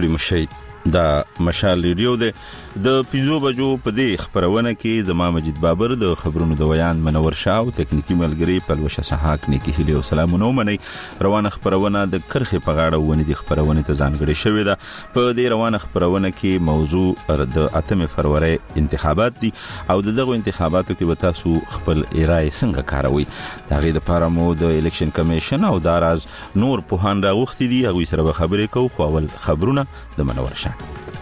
ستړي مشي دا مشال ریډیو ده د 5 بجو په دې خبرونه کې زما مجید بابر د خبرونو د ویان منور شاه او تکنیکی ملګری پلوشه سحاق نیکی هلي او سلامونه منی روانه خبرونه د کرخه په غاړه ونی د خبرونه ته ځانګړي شوې ده په دې روانه خبرونه کې موضوع د 8 فروری انتخابات دي او دغه انتخاباتو کې به تاسو خپل رائے څنګه کاروي دا غي د پارامو د الیکشن کمیشن او داراز نور په هان راغوختي دي هغه سره خبرې کوو خو اول خبرونه د منور شاه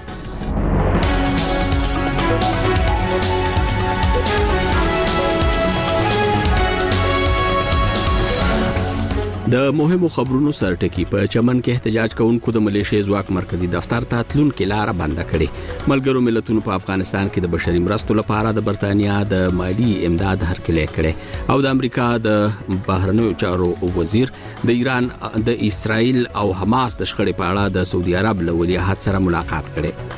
د مهمو خبرونو سرټکی په چمن کې احتجاج کوونکو د ملیشیا ځواک مرکزی دفتر ته تلون کې لار بند کړي ملګرو ملتونو په افغانستان کې د بشري مرستو لپاره د برتانیا د مالی امداد هرکلی کړي او د امریکا د بهرنیو چارو وزیر د ایران د اسرائیل او حماس د شخړې په اړه د سعودي عرب له ولیعهد سره ملاقات کړي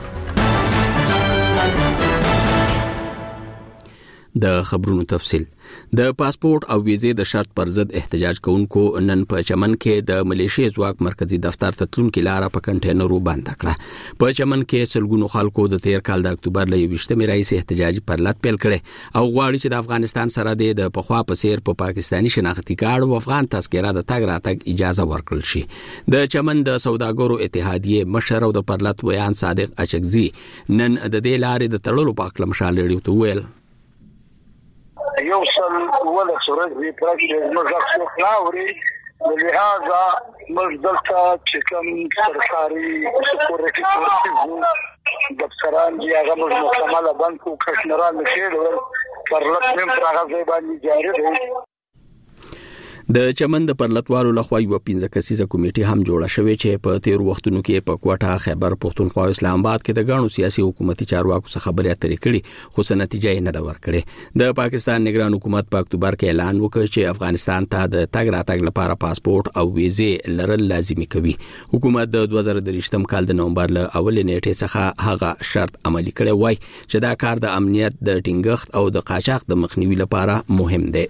د خبرونو تفصیل د پاسپورت او ویزې د شرط پر ضد احتجاج کوونکو نن په چمن کې د ملیشیا ځواک مرکزی دفتر ته تلون کې لار په کنټینرو بند کړه په چمن کې سلګونو خلکو د 13 کال د اکتوبر ل 28 رئیس احتجاجي پرلط پیل کړي او غواړي چې د افغانستان سره د پخوا په سیر په پاکستانی شناختی کارت او افغان تذکره د تګ راتګ اجازه ورکړل شي د چمن د سوداګرو اتحادیه مشر او د پرلط ویان صادق اچکزي نن د دې لارې د تړلو په اړه مشال لري تو ویل یو سل ولا سورې پرځ موږ څو خلاوري لهذا موږ دلته چې کوم سرکاري سکیورټي فورسز دفتران دی هغه موږ مکمله بانکو کشمران نشي پرلط هم پر هغه ځای باندې جاری دی د چمن د پرلطوالو لخوا یو 15 کسیزه کمیټه هم جوړه شوې چې په تیر وختونو کې په کوټه خیبر پختونخوا او اسلام آباد کې د غاڼو سیاسي حکومتي چارواکو څخه خبرې اترې کړي خو نتیجه نه دا ورکړي د پاکستان نگران حکومت په اکتوبر کې اعلان وکړ چې افغانستان ته د تګ راتګ لپاره پاسپورت او ویزې لرل لازمي کوي حکومت د 2023 کال د نومبر له اولې نیټې څخه هغه شرط عملي کړی وای چې دا کار د امنیت د ټینګښت او د قاچاق د مخنیوي لپاره مهم دی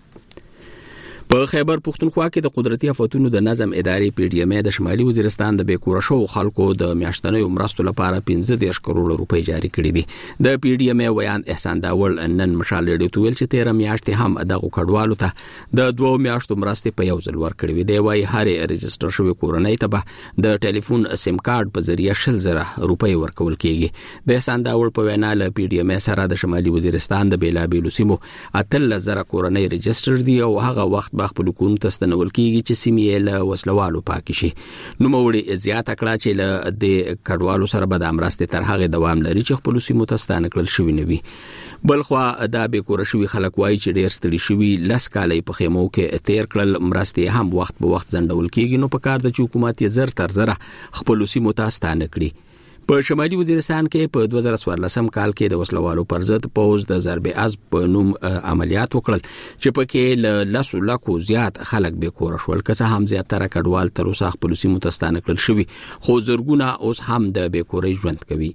په خیبر پختونخوا کې د قدرتي آفاتونو د نظم ادارې پی ډی ام د شمالي وزیرستان د بیکوره شو خلکو د میاشتنیو مرستو لپاره 15 کروڑ روپۍ جاری کړي دي د پی ډی ام ویان احسان داول نن مشال لري تویل چې 13 میاشتې هم دغه کډوالو ته د 2 میاشتو مرستې په یو ځل ورکړي وي دی وای هر رجستر شوی کورنۍ ته د ټلیفون سیم کارت په ذریعہ 100,000 روپۍ ورکول کیږي د احسان داول په وینا له پی ډی ام سره د شمالي وزیرستان د بیلابیلو سیمو 8,000 کورنۍ رجستر دي او هغه وخت خپل حکومت تستنول کیږي چې سیمې له وسلوالو پاک شي نو موري زیاته کړه چې له د کډوالو سره به د امرسته تر هغه دوام لري چې خپل سیمو تستانه کړل شوی نوي بلخوا دا به کور شوی خلک وای چې ډیر ستړي شوی لس کالې په خیمو کې تیر کړل مرسته هم وخت په وخت ځندول کیږي نو په کار د حکومت یې زر تر زره خپل سیمو تستانه کړي په شمالي وزیرستان کې په 2014 کال کې د وسلوالو پر ضد پوز د ضرب از په نوم عملیات وکړل چې پکې ل 100 لکو زیات خلک به کور شول که څه هم زیاتره کډوال تر اوسه خپل سیمو تستانه کړل شوی خو زرګونه اوس هم د بیکوري ژوند کوي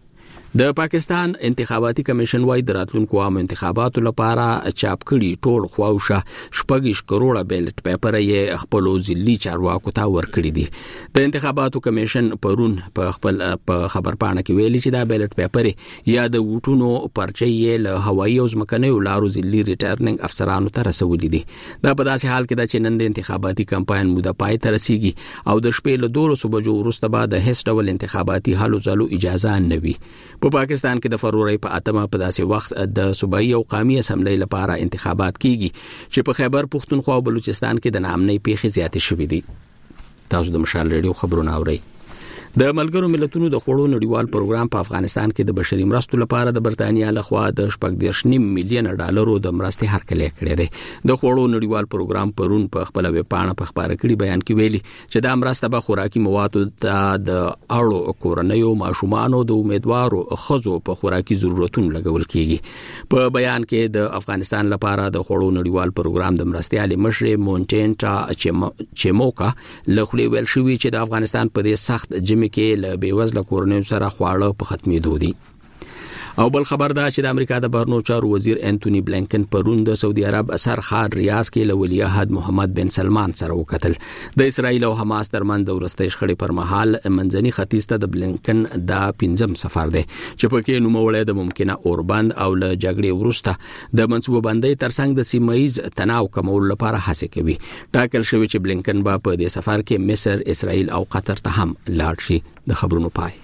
د پاکستان انتخاباتي کمیشن وايي د راتلونکو عام انتخاباتو لپاره چاپ کړي ټول خواوشه 6 کروڑه بیلټ پیپر یې خپل ځلي چارواکو ته ورکړي دي د انتخاباتو کمیشن پرون په خپل خبر پاڼه کې ویلي چې دا بیلټ پیپر یا د ووټونو پرچې یې له هوایي او ځمکنیو لارو ځلي ریټرنینګ افسرانو ته رسولي دي دا په داسې حال کې چې نن د انتخاباتي کمپاین موده پای ته رسیږي او د شپې له 2 بجو وروسته به د هیڅ ډول انتخاباتي حل ځلو اجازه نه وي په پاکستان کې د فروری په 8 په داسې وخت د صوبایي او قومي اسمبلی لپاره انتخابات کیږي چې په خیبر پختونخوا او بلوچستان کې د ناامنۍ پیښې زیاتې شوې دي تاسو د مشال ریډیو خبرونه اورئ د ملګرو ملتونو د خوړو نړیوال پروګرام په افغانستان کې د بشري مرستو لپاره د برتانیا لخوا د 14.9 میلیون ډالرو د مرستې هرکلی کړی دی د خوړو نړیوال پروګرام پرون په خپل ویب پاڼه په خبره کړي بیان کې ویلي چې دا مرسته به خوراکي موادو ته د اړو کورنیو ماشومانو د امیدوارو خزو په خوراکي ضرورتونو لګول کیږي په بیان کې د افغانستان لپاره د خوړو نړیوال پروګرام د مرستې علی مشر مونټینټا چموکا لخوا ویل شوی چې د افغانستان په دې سخت جمی کې له بیوزله کورنیو سره خواړه په ختمېدو دي او بل خبر دا چې د امریکا د بهرنیو چارو وزیر انټونی بلینکن پرون د سعودي عرب اثر خان ریاض کې له ولی عهد محمد بن سلمان سره وکتل. د اسرایل او حماس ترمنځ د ورستۍ شخړې پر مهال منځني ختیځ ته د بلینکن دا 5م سفر دی چې پکې نوموړی د ممکنه اوربند او له جګړې وروسته د منصوبه بندۍ ترڅنګ د سیمایز تناو کمولو لپاره هڅه کوي. ټاکل شوی چې بلینکن به په دې سفر کې مصر، اسرائیل او قطر ته هم لاړ شي. د خبرونو پای.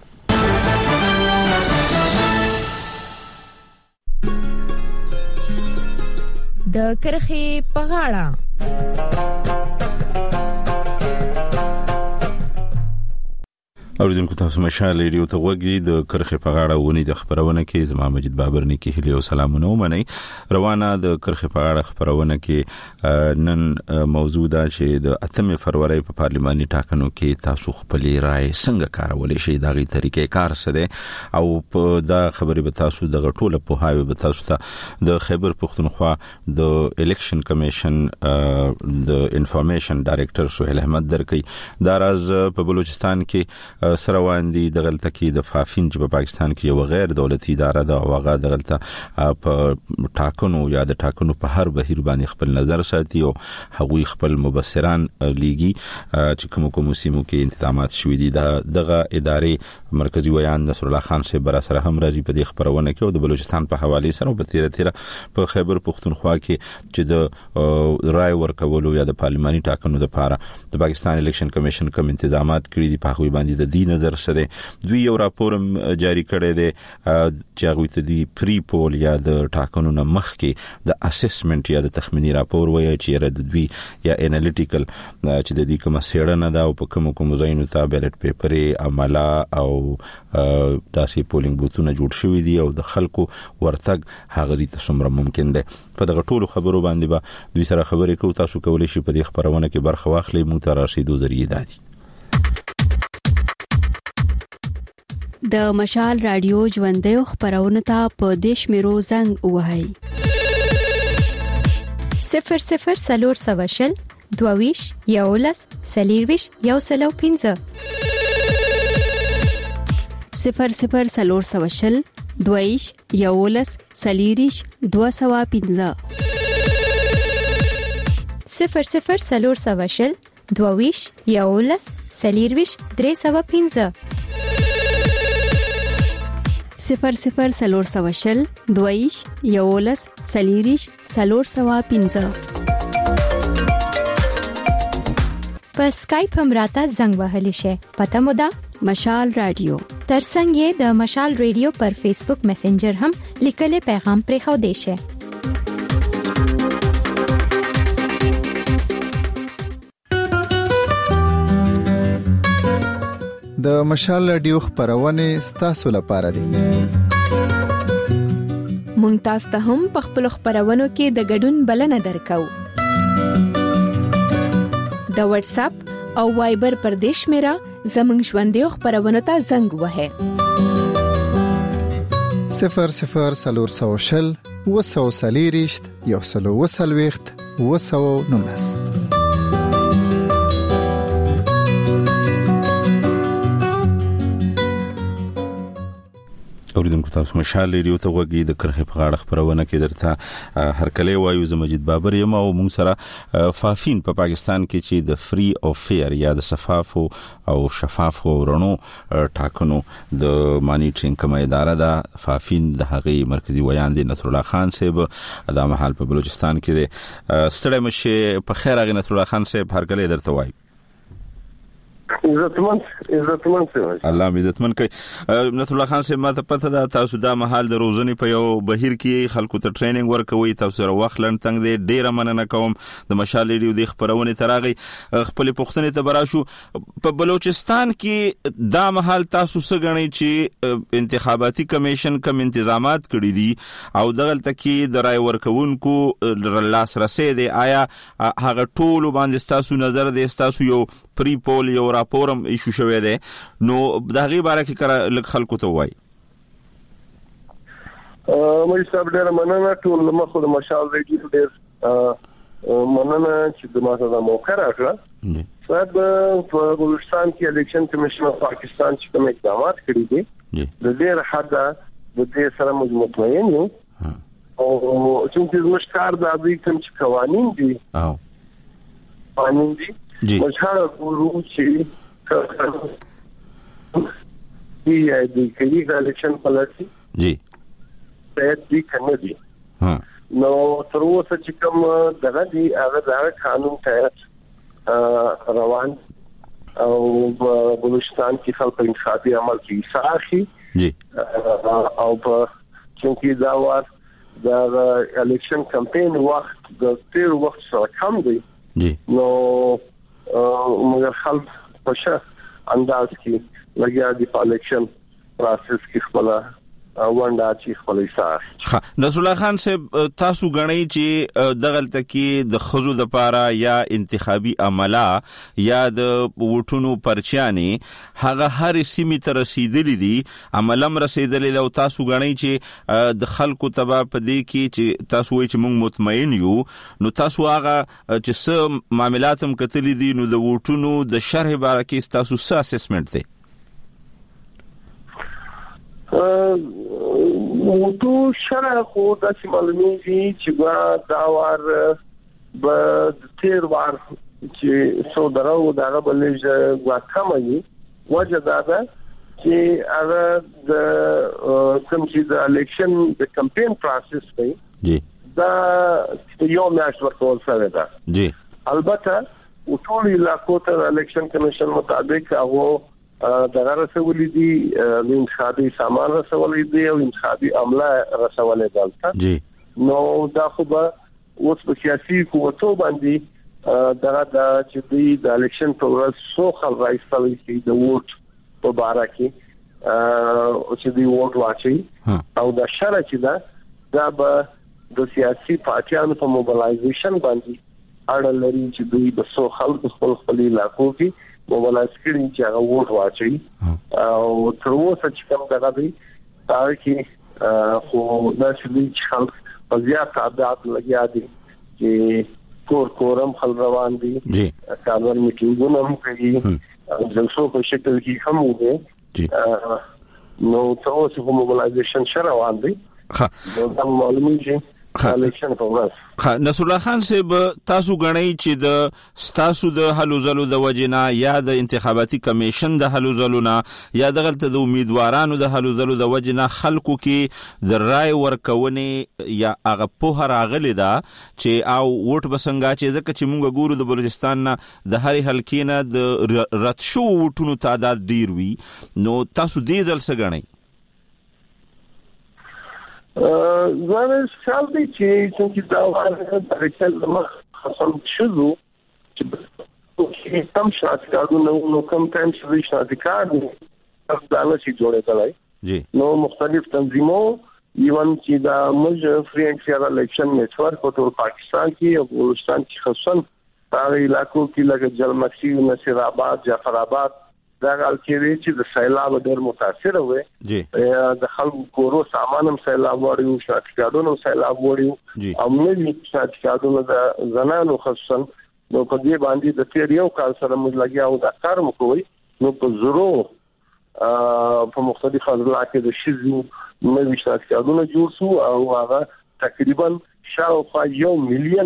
د کرخي په غاړه اوریدونکو تاسو مشال ریډیو ته وګورئ. د کرخه په غاړه ونی د خبرونه کې زما مجید بابر نه کې هلي او سلامونه ومني. روانه د کرخه په غاړه خبرونه کې نن موضوع ده چې د 8 فروری په پارلماني ټاکنو کې تاسو خپل رائے څنګه کارولې شي دا غي طریقې کار څه ده او په دا خبرې به تاسو د غټوله په هاوی به تاسو ته د خیبر پختونخوا د الیکشن کمیشن د انفارمیشن ډایریکټر سہیل احمد درکې دا راز په بلوچستان کې سره واندي د غلطه کې د فافین چې په پاکستان کې یو غیر دولتي اداره ده او هغه د غلطه په ټاکنو یا د ټاکنو په هر بهیر باندې خپل نظر ساتي او هغوی خپل مبصران لیږي چې کوم سیمو کې انتظامات شوي دي. دغه ادارې مرکزی ویان نصر الله خان صاحب بر سره هم راځي په دې خبرونه کې او د بلوچستان په حواله سره په تیره په خیبر پختونخوا کې چې د رائے ورکولو یا د پارلماني ټاکنو لپاره د پاکستان الیکشن کمیشن کوم انتظامات کړی دي په هغوی باندې د دې نظر سره دوی یو راپور جاری کړی دی چې هغه ته دی پری پول یا د ټاکنو نه مخکې د اسسمنت یا د تخمینی راپور وایي چې د دوی یا انالیټیکل چې د دې کوم سیړنه دا او په کوم ځایونو ته بیلټ پیپر عملا او داسې پولینګ بوتونه جوړ شوی دي او د خلکو ورتګ هغه ته څومره ممکن دی. په دغه ټولو خبرو باندې به دوی سره خبرې کوو. تاسو کولی شئ په دې خبرونه کې برخه واخلئ. مو ته راشدو ذریعہ دادي د مشال رادیو ژوندۍ خبرونه ته په دیش میرو زنګ وهاي 00 سلور سواشل دوویش یولس سلیرویش یوسلو 15 00 سلور سواشل دوویش یولس سلیریش 215 00 سلور سواشل دوویش یولس سلیرویش 315 00 سلور سواشل دویش یولس سلیریش سلور سوا 15 په سکایپ هم راته زنګ وهلی شي. پته مو ده مشال رادیو ترڅنګ یې د مشال ریډیو پر فیسبوک میسنجر هم لیکل پیغام پرې خو دی شي. د مشال رادیو خبرونه ستاسو لپاره دي. مونږ تاسو ته هم په خپل خبرونو کې د ګډون بلنه درکو. د واتس اپ او وایبر پر دیش میرا زمنګ ژوندۍ خبرونه ته زنګ وهه 00 سلور سواشل وسو سلیریشت یوسلو وسلويخت وسو نونس. اوریدونکو تاسو مشال ریډیو ته وګورئ. د کرخه په غاړه خبرونه کې درته هرکلی وایو. زه مجید بابر یم او موږ سره فافین په پاکستان کې چې د فری او فیر یا د شفاف او رڼو ټاکنو د مانیټرینګ کومه اداره ده فافین د هغې مرکزی ویان دی نصر الله خان صاحب د محل په بلوچستان کې دی. ستړی مشه په خیر هغه نصر الله خان صاحب هرکلی درته وایي. عزتمن الله عزتمن کوي. نصر الله خان صاحب ماته پته ده تاسو د محل د روزنې په یو بهیر کې خلکو ته ټریننګ ورکوي. تاسو سره وخت لنډ دی. ډیره مننه کوم د مشال ریډیو د خبرونه تراغي خپل پښتنې ته براشو. په بلوچستان کې دا محل تاسو سګنی چې انتخاباتي کمیشن کوم انتظامات کړی دي او دغلته کې د رای ورکوونکو لاسرسي دی. آیا هغه ټول باندې تاسو نظر دی تاسو یو پری پول یو راپورم ایشو شوی دی نو دا غي باره کې لک خلکو ته وای مې صاحب ډېر مننه ټول مخه د مشال ریډیو ډېر مننه چې د ماته د موقع راکړه. صاحب په بلوچستان کې الیکشن کمیشن پاکستان چې کوم اقدامات کړی دي د ډېر حد د دې سره مطمئن یو او چې موږ کار د دې کوم چې قوانين دي موږ هغه ګورو چې د کلی الیکشن پالیسی جی ته دې کنه دي نو تر اوسه چې کوم دغه دی هغه د قانون ته روان او بلوچستان کې خلک په انتخابي عمل کې ساخي جی او په چې دا وار د الیکشن کمپاین وخت د تیر وخت سره کم دی جی نو موږ خلک په ښه انداز کې لګیا دي په الیکشن پروسس کې خپل وندا چې خپل ایثار نصر الله خان صاحب تاسو غنئ چې دغلت کې د خزو د پاره یا انتخابي عمله یا د وټونو پرچاني هغه هر سیمه تر رسیدلې دي عملم رسیدلې او تاسو غنئ چې د خلکو تبع پدې کې چې تاسو وایي چې موږ مطمئن یو نو تاسو هغه چې څه معاملات هم کتلې دي نو د وټونو د شرح باره کې تاسو څه اسسمنت دی وټو شرع خو د معلومیږي چې دا وار به تیر وار چې څو درو دغه بلې واکمني وجه دا ده چې هغه د کوم چې د الیکشن د کمپاین پروسس دی جی دا یو میاشت ورکول سره ده جی البته ټول علاقو ته الیکشن کمیشن مطابق هغه دغه رسولې دي انتخابي سامان رسولې دي او انتخابي عمله رسولې دلته جی نو دا خو به اوس په سیاسي قوتو باندې دغه چې د الیکشن پروسس سو خل راځي چې د ووټ په باره کې چې د ووټ واچي او د شرع چې دا به د سیاسي پارټیانو په موبلایزیشن باندې اړه لري چې دوی به سو خلک خپل علاقو کې موبلایز کړي چې هغه ووټ واچي او تر اوسه چې کوم دغه دی تاریخي خو دا چې خلک په زیات تعداد لګیا دي چې کورم خل روان دي کارور میټینګونه هم کوي جلسو په شکل کې هم وي نو تر اوسه موبلایزیشن شروع روان دي دا معلومیږي الیکشن پروسس نصر الله خان صاحب تاسو غنئ چې د ستاسو د حلو زلو د وجنه یا د انتخاباتي کمیشن د حلو زلونه یا دغلت د امیدوارانو د حلو زلو د وجنه خلکو کې د رائے ورکونې یا هغه په راغلی دا چې او ووټ بسنګا چې ځکه چې موږ ګورو د بلوچستان نه د هرې حلقې نه د رد شو ووټونو تعداد ډیر وي نو تاسو دې ځل څه غنئ زه خیال دی چې دا وایي د ریکل مخ خاصم شذو چې کم شات کارونه نو کم ټایم چې شات کار دا نه شي جوړېدلای نو مختلف تنظیمو ایون چې دا موږ فری اینڈ فیر الیکشن نیټورک په ټول پاکستان کې او بلوچستان کې خصوصا هغه علاقو کې لکه جلمکسي نصیر آباد جعفر آباد دا حال کې چې د سیلاب ډېر متاثر وي د خلکو کورو سامان هم سیلاب وړي شاتکادونو سیلاب وړي او نوې شاتکادونو د زنانو خصوصا نو په دې باندې د تیر یو کال سره موږ لګیا او دا کار مکوي نو په زرو په مختلف ځایونو کې د شیزو نوې شاتکادونو جوړ شو او هغه تقریبا شاوخوا 1 مليون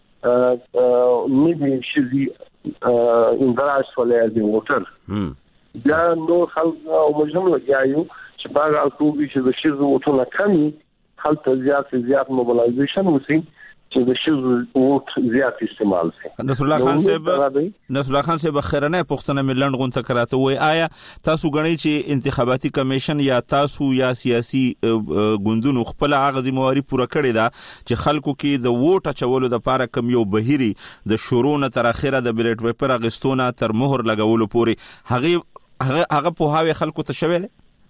نوې شیزي اندراج ولې دی ووټر دا نو خلک او مجموع لګیاو چې باغ الکوبي چې د شیزو وټونه کمی خلک زیات موبلایزیشن وسی چې د شیزو وټ زیات استعمال شي نصر الله خان صاحب خیرنه پښتنه ملند غون تکراته وای آیا تاسو غنئ چې انتخاباتي کمیشن یا تاسو یا سیاسي ګوندونو خپل هغه ذمہواری پوره کړی دا چې خلکو کې د ووټ اچولو د پاره کم یو بهيري د شروع نه تر اخره د بیلټ پیپر اغستونه تر مهر لګولو پوري هغه په هاوی خلکو ته شوی دی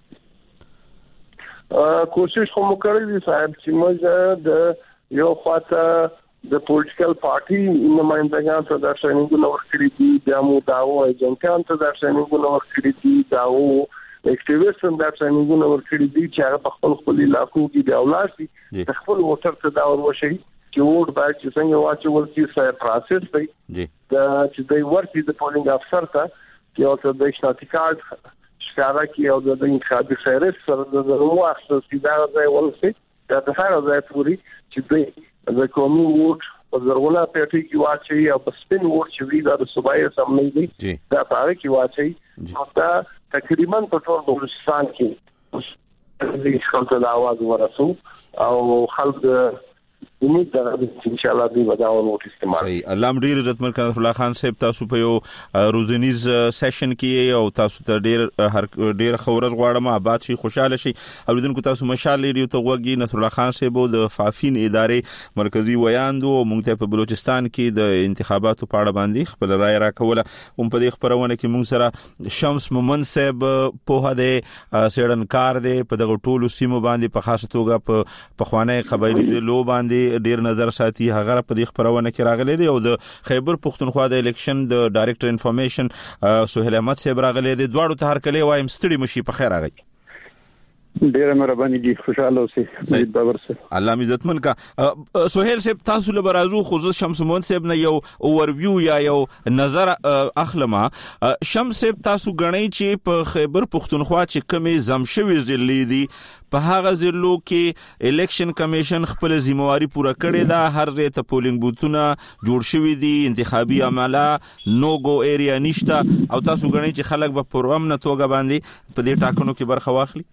کوشش کوم کړی دی صاحب چې موږ د یو خاطر د پولیټیکل پارټي نمائندګان ته د ټریننګونو ورکړي دي د مو داو ایجنټان ته د ټریننګونو ورکړي دي داو اکټیویسټ هم د ټریننګونو ورکړي دي چې هغه په خپل علاقو کې د اولاد دي خپل ووټر ته دا ورشي چې ووټ باید چې څنګه واچول شي سره پروسس دی چې د ورتي د پولینګ افسر ته چې او د شناختی کارت ښکارا کې او د انتخابي خیرات سره د واسطه سیده ځای ولسي دا د هر ځای پوری چې د قومي ووټ په زرغونه پېټي کې واچي او په سپین ووټ چې وی د صوبایي اسمبلی دی دا پاره کې واچي دا تقریبا په ټول بلوچستان کې د خلکو د आवाज ورسو او خلک امید ده ان شاء الله دوی وداون وټ استعمال صحیح الله ډیر عزتمن کان رسول الله خان صاحب تاسو په یو روزنیز سیشن کې او تاسو ته ډیر خورز غواړم آباد شي خوشاله شي اوریدونکو تاسو مشال لري ته وګي نصر الله خان صاحب د فافین ادارې مرکزی ویاندو مونږ ته په بلوچستان کې د انتخاباتو په اړه باندې خپل رائے راکوله هم په دې خبرونه کې مونږ سره شمس مومن صاحب په هده سړنکار دی په دغه ټولو سیمو باندې په خاصه توګه په خوانه قبایلی د لو باندې ډیر نظر ساتي هغه په دې خبرونه کې راغلي دی او د خیبر پختونخوا د الیکشن د ډایریکټر انفارمیشن سہیل احمد صاحب راغلي دي دواړو ته هر کله وایم ستړي مشي په خیر راغی ډیر مهرباني دي خوشاله اوسئ سید بابر صاحب الله عزتمن کا سہیل صاحب تاسو له برازو خو شمس مومن صاحب نه یو اوورویو یا یو نظر اخلمه شمس صاحب تاسو غنئ چې په خیبر پختونخوا چې کمې زمشوي ضلع دي په هغه ضلعو کې الیکشن کمیشن خپل ذمہواری پوره کړې ده هر ځای ته پولینګ بوتونه جوړ شوي دي انتخابي عمله نو گو ایریا نشته او تاسو غنئ چې خلک به پروامنه توګه باندې په دې ټاکنو کې برخه واخلي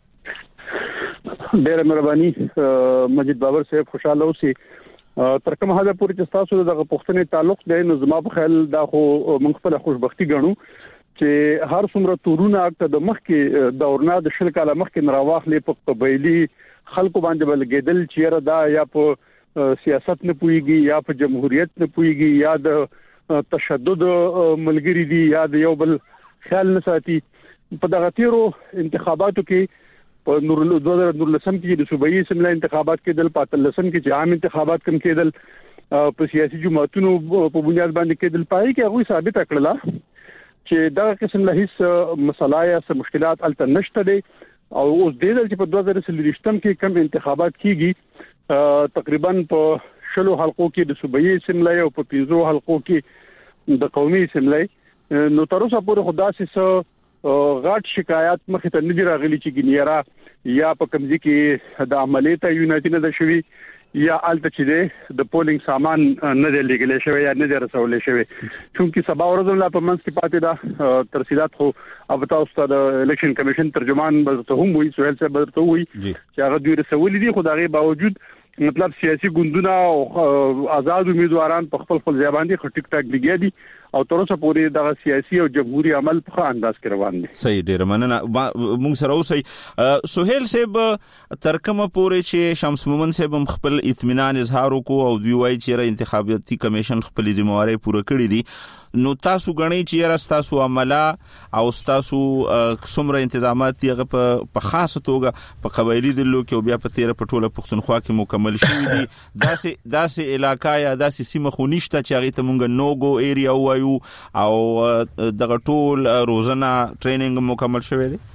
ډېر مهرباني مجید بابر صاحب خوشاله اوسئ تر کومه حد پورې چې تاسو دغه پښتنې تعلق دی نو زما په خیال دا خو موږ خپل خوشبختی ګڼو چې هر څومره تورونه د مخ کې دورنا د شل کاله مخ کې نراواخلې په قبایلی خلکو باندې بلګیدل چې دا یا په سیاست نه پويږي یا په جمهوریت نه پويږي یا د تشدد ملګری دي یا د یو بل خیال نه ساتي په دغه تیرو انتخاباتو کې په 2019 کې د صوبایي اسمبلی انتخابات کېدل په 13 کې چې عام انتخابات کم کېدل په سیاسي جماعتونو په بنیاد باندې کېدل پای کې هغه ثابت کړل چې دا قسم له هیڅ مسله یا مشکلات الته نشته دي او اوس د دې چې په 2023 کې کم انتخابات کیږي تقریبا په شلو حلقو کې د صوبایي اسمبلی او په 15 حلقو کې د قومي اسمبلی نو تر اوسه پورې خداسي غاټ شکایت مخه ته نه راغلي چې ګنیرا یا په کمزي کې د عملیات یونایټډ نه شوي یا الته چې د پولینګ سامان نه دی لګل شوی یا نه دی رسول شوی چونکی سبا ورځ لا په منځ کې پاتې ده ترسیلات خو او تاسو د الیکشن کمیشن ترجمان به هم وي سہیل صاحب ورته وي چې هغه دوی رسول دي خو دغه باوجود مطلب سیاسي ګوندونه او آزاد امیدواران په خپل ځای باندې خټیک ټاک لګیا دي او تر اوسه پورې د سیاسي او جمهوریت عمل په انداز کې روان دي صحیح ډیر مننه موږ سره اوسئ سہیل صاحب ترکمه پورې چې شمس مومن صاحب خپل اطمینان اظهار وکړو او دوی وایي چې انتخاباتي کمیشن خپل ذمہواری پوره کړې دي نو تاسو غنئ چې راستاسو عمله او تاسو څومره انتظامات دي په خاصه توګه په قبایلی دلو کې او بیا په 13 پټوله پښتونخوا کې مکمل شوی دي داسې علاقې یا داسې سیمه خو نشته چې هغه ته مونږ نوګو ایریا وایو او دغه ټول روزانه ټریننګ مکمل شوی دی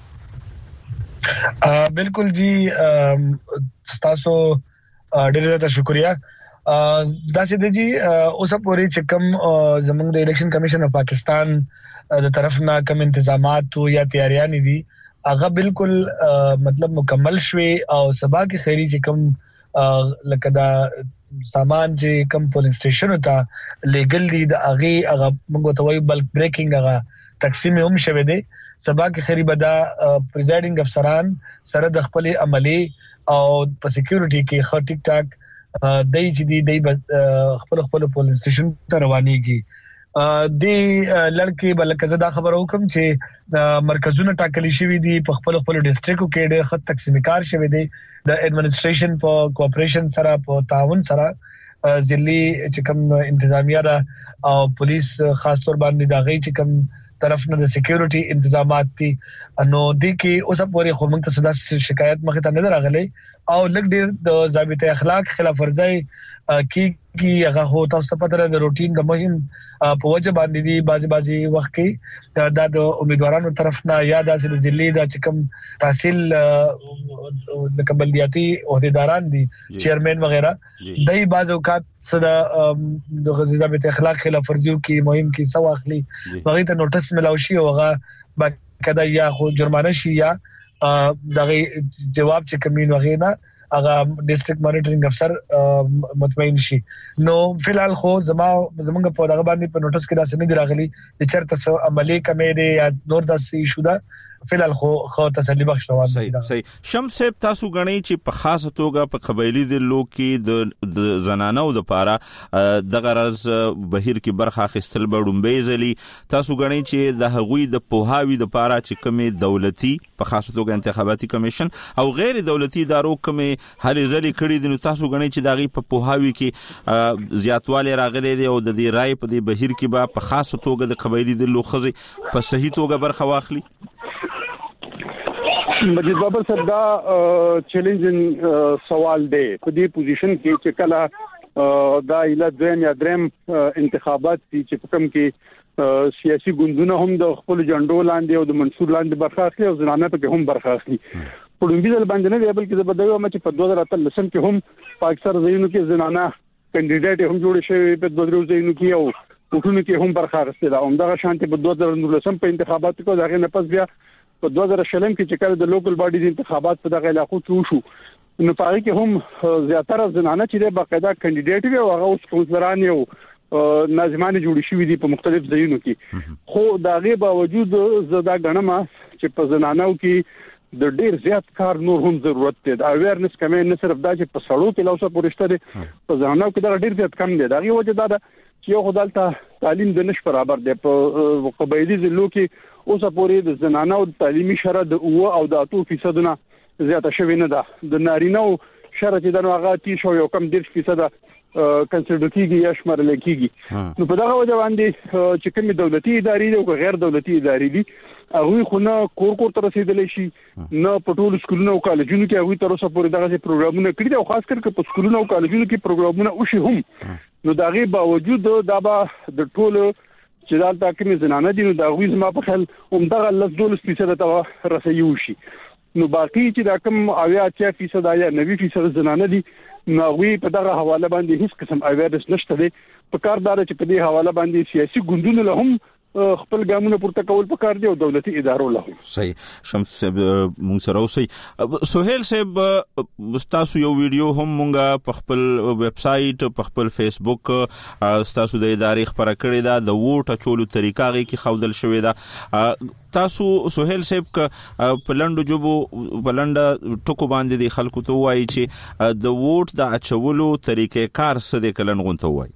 بالکل جی تاسو ډېر ډېر شکریا داسې د جی اوس پورې چې کوم زموږ د الیکشن کمیشن اف پاکستان د طرف نه کوم انتظامات یا تیاریاں دي هغه بالکل مطلب مکمل شوي او سبا کې خیری چې کوم لکه دا سامان چې کوم پولینګ سټیشن ته لیګل دي د هغه موږ ته وایو بلک بریکینګ هغه تقسیم هم شوه دي سبا کې خیری بدا پریزایډینګ افسران سره د خپل عملی او په سکیورټي کې خ ټیک ټاک دای چې دی خپل پولینګ سټیشن ته روانيږي دی لړکې بلکې زدا خبرو کوم چې مرکزونه ټاکلي شوی دي په خپل ډیسټریکټو کې د خط تقسیم کار شوی دی د ایڈمنسټریشن په کوآپریشن سره په تعاون سره ځلې چې کوم انتظامیه را او پولیس خاص تور باندې دا غي چې کوم طرف نه د سکیورټي انتظامات دي نو د کې اوس پورې خو موږ ته صدا شکایت مخه ته نه راغلي او لګ ډیر د ضابط اخلاق خلاف ورزي کی هغه هو تاسو په تر د روټین د مهم په وجه باندې دي بازي وخت کې د امیدوارانو طرف نه یا د ضلعي د چکم تحصیل د قبلیاتي عہدیداران دي چیرمن وغیرہ دای بعض اوقات صدا د ضابط اخلاق خلاف ورزي کی مهم کی سو اخلي هغه ته نوټس ملاوي او هغه کدا یا خو جرمانه شي یا دغه جواب چې کمین وغینا هغه ډیسټریکټ مانیټرینګ افسر مطمئن شي. نو فلحال خو زمونږ په دغه باندې په نوټس کې دا سمې دراغلي چې چرته عملی کمیډي یا نور د ایشو دا فلحال خو تسلی بخش روان دي. صحیح. شمس صاحب تاسو غنئ چې په خاصه توګه په قبایلی د لوک کې د زنانو د پاره د غرض بهیر کې برخه اخیستل بډومبې زلي تاسو غنئ چې د هغوی د پوهاوی د پاره چې کومه دولتي په خاصه توګه انتخاباتي کمیشن او غیر دولتي ادارو کومه هلې ځلې کړي دي نو تاسو غنئ چې داغي په پوهاوی کې زیاتواله راغلي دي او د دې رائے په دې بهیر کې به په خاصه توګه د قبایلی د لوخزي په صحیح توګه برخه واخلي. مجید بابر صاحب دا چیلنجینګ سوال دی په دې پوزیشن کې چې کله دا ایله دویم یا دریم انتخابات چې کوم کې سیاسي ګوندونه هم د خپل جنډو لاندې او د منشور لاندې برخه اخلي او زنانه په کې هم برخه اخلي. په لومړي ځل باندې نه دی بلکې د بدوي چې په 2013 کې هم پاکستان ځینو کې زنانه کینډیډیټ هم جوړ شوی په 2000 ځینو کې او ټولنه کې هم برخه اخیستله. همدغه شانتي په 2019 په انتخاباتو کې دغه نه پس بیا په 2000 کې چې کله د لوکل باډیز انتخابات په دغه علاقو کې وشو نو پاره کې هم زیاتره زنانه چې د باقاعده کینډیډیټ وي او هغه اوس کونسلران یو ناظمان جوړ شوی دي په مختلف ځایونو کې. خو دغه باوجود زدا غنمه چې په زنانو کې د ډیر زیات کار نور هم ضرورت دی. د اویرنس کمین نه صرف دا چې په سړو کې لوسه پورشته دي په زنانو کې دا ډیر زیات کم دی. دا یو وجه دا چې یو خدالته تعلیم د نش برابر دی په قبایلی ضلعو کې اوسه پورې د زنانو د تعلیمي شرط د 9 او د 8% نه زیاته شوی نه ده. د نارینه شرط د هغه 30 او یو کم 10% کنسیډر کیږي یا شمارل کیږي. نو په دغه وجه باندې چې کوم دولتي ادارې او غیر دولتي ادارې دي هغه خو نه کور تر رسیدلې شي نه په ټول سکولونو او کالجونو کې هغه تر اوسه پورې دغه پروګرامونه کړی دي او خاص کر په سکولونو او کالجونو کې پروګرامونه وشي هم. نو دغه باوجود دا به د ټول چې دالته کومې زنانه دي نو دا غوي زما په خیال همدغه 10% ته رسېږي شي. نو باقي چې دا کوم 80% یا 90% زنانه دي نو غوي په دغه حواله باندې هیڅ قسم اویرنس نشته دي. په کاردار چې په دې حواله باندې سیاسي ګوندونو له هم خپل ګامونه پورته کول پکار دي او دولتي ادارو له. صحیح. شمس مونږ سره اوسئ. سہیل صاحب تاسو یو ویډیو هم مونږه په خپل ویب سټ په خپل فیسبوک تاسو د ادارې خبره کړې ده د ووټ اچولو طریقه غي کې خودل شوې ده. تاسو سہیل صاحب په لندو جوبو په لند ټکو باندې د خلکو ته وایي چې د ووټ د اچولو طریقې کار څه د کلن غونته وایي.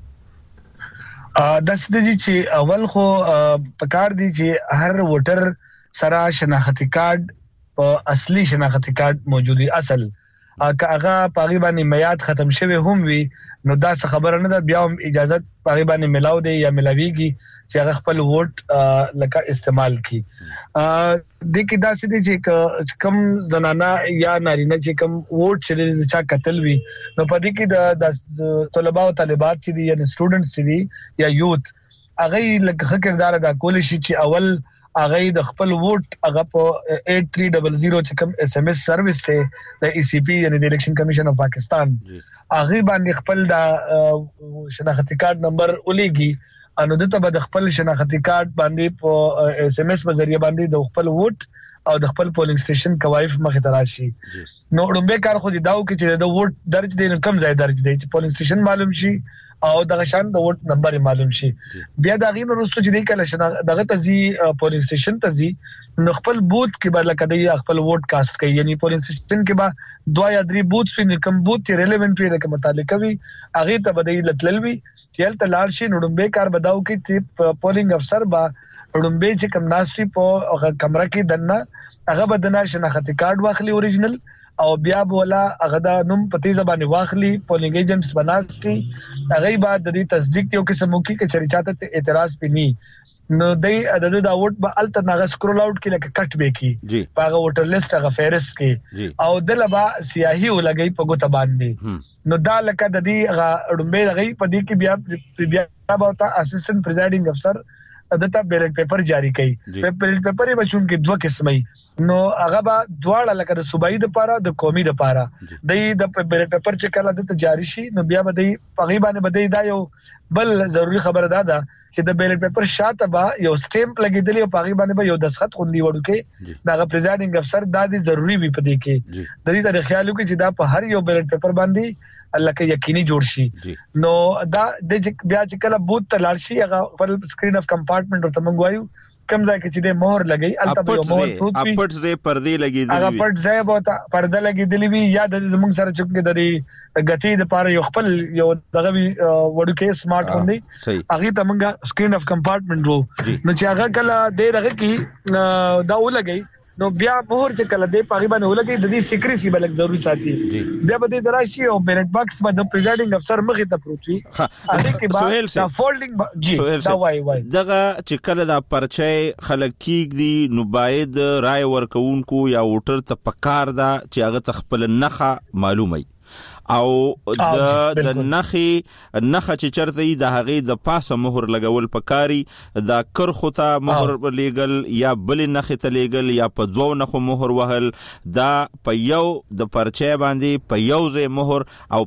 د ستدي چې اول خو پکار دي چې هر ووټر سره شناختی کارت په اصلي شناختی کارت موجودي اصل هغه پاغي باندې میعاد ختم شوی هم وي نو دا څه خبره نه ده بیا هم اجازه پاغي باندې ملاو دی یا ملاويږي چې هغه خپل ووټ لکه استعمال کی. د کې دا ستدي چې کم زنانه یا نارینه چې کم ووټ چې چا قتل وي نو پدې کې د طلبه او طالبات چې دي یا سټوډنټس چې دي یا یوت هغه لکه کردار ادا کول شي چې اول هغه د خپل ووټ هغه په 8300 چې کوم اس ام اس سرویس ته د ای سی پی یعنی د الیکشن کمیشن اف پاکستان هغه باندې خپل د شناختی کارت نمبر ولېږي انو دته به د خپل شناختی کارت باندې په اس ام اس په ذریعہ باندې د خپل ووټ او د خپل پولینګ سټیشن کوایف مخه تراشي. نو ډومبه کار خو داو کې چې د ووټ درج دی کم ځای درج دی چې پولینګ سټیشن معلوم شي او دغه شان د ووټ نمبر معلوم شي. بیا دا غي نورستو چې دی کله دغه تزي پولینګ سټیشن تزي نو خپل بوت کې به لکه دی خپل ووټ کاست کوي یعنی پولینګ سټیشن کې به 2 یا 3 بوت وي کوم بوت چې ریلیونټ وي د متعلق وي هغه ته بدایي لتلوي چې تل لار شي نو ډومبه کار بداو کې چې پولینګ افسر با ډومبه چې کم ناشتي په کمره کې دنه هغه بدنا شناختی کارت واخلي اوریجنل او بیا بولا هغه د نوم پتی زبانه واخلي پولینګ ایجنټس بناستي هغه بعد د دې تصدیق یو قسم کې چې چاته اعتراض پني نو د دا ووټ به الته ناغه سکرول اوټ کې لکه کټ به کی هغه ووټر لیست هغه فهرست کې او دلبا سیاهي ولګي په ګوت باندې نو دا لکه د دې هغه ډمبه لګي په دې کې بیا به تا اسسټنټ پریزایډینګ افسر دته بیلټ پیپر جاری کړي. بیلټ پیپر یې بچون کې دوه قسمه نو هغه به دواړه لکه د صوبایي د پاره د قومي د پاره د بیلټ پیپر چې کله د جاری شي نو بیا به د پغی باندې بده دا یو بل ضروری خبره ده چې د بیلټ پیپر شاته به یو سټیمپ لګیدلی او پغی باندې به یو دسخط خوندي وړو کې دا پریزایډینګ افسر دا د ضروری وي پدې کې د دې تر خیالو کې چې دا په هر یو بیلټ پیپر باندې الله کې یقیني جوړ شي نو دا د بیا چې کله بوت ته لاړ شي هغه پر سکرین اف کمپارټمنټ ورته منغوایو کم ځای کې چې د مهر لګي البته یو مهر پروت وي اپټ دې پردې لګیدلې هغه پټ ځای به پرده لګیدلې وي یا د زمونږ سره چې د غتی د پاره یو خپل یو دغه وړو کې سمارټ فون دی هغه ته موږ سکرین اف کمپارټمنټ وو نو چې هغه کله د دغه کې دا ولګي نو بیا مهر چې کله د پاغي باندې ولګي د دې سیکریسي بلک ضروري ساتي بیا به د دراشي او بیلټ باکس باندې پریزایډینګ افسر مخې ته پروت وي هغه کې بعد دا فولډینګ جی دا وای دغه چې کله دا پرچې خلک کیږي نو باید رائے ورکوونکو یا ووټر ته پکار دا چې هغه تخپل نخه معلومي او د نخي چې چرته د هغه د پاسه مهر لګول پکاري دا کرخو ته مهر لګل یا بل نخي ته لګل یا په دوه نخو مهر وهل دا په یو د پرچې باندې په یو ځای مهر او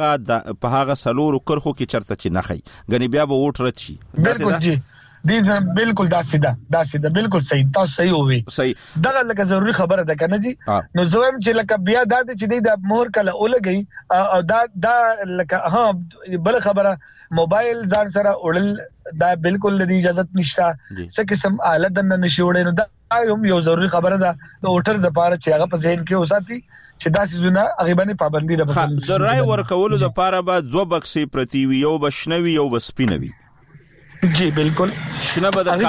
په هغه سلور کرخو کې چرته چې نخي غني بیا به ووټ رد شي. بالکل جی دي بالکل دا سیده بالکل صحیح تاسو صحیح وي صحیح دغه لکه ضروری خبره ده کنه جی نو زویم چې لکه بیا د چې د مهر کله اولګي او دا لکه ها بل خبره موبایل ځان سره وړل دا بالکل د اجازه نشته څه قسم آله د نشي وړي نو دا یو ضروری خبره ده د ووټر د پاره چې هغه په ذهن کې وساتي چې دا سيزونه غیبانه پابندي ده. د رائے ورکولو لپاره به دوه بکسې پرتی وي یو بشنوي یو بسپینوي جی بالکل شنبه د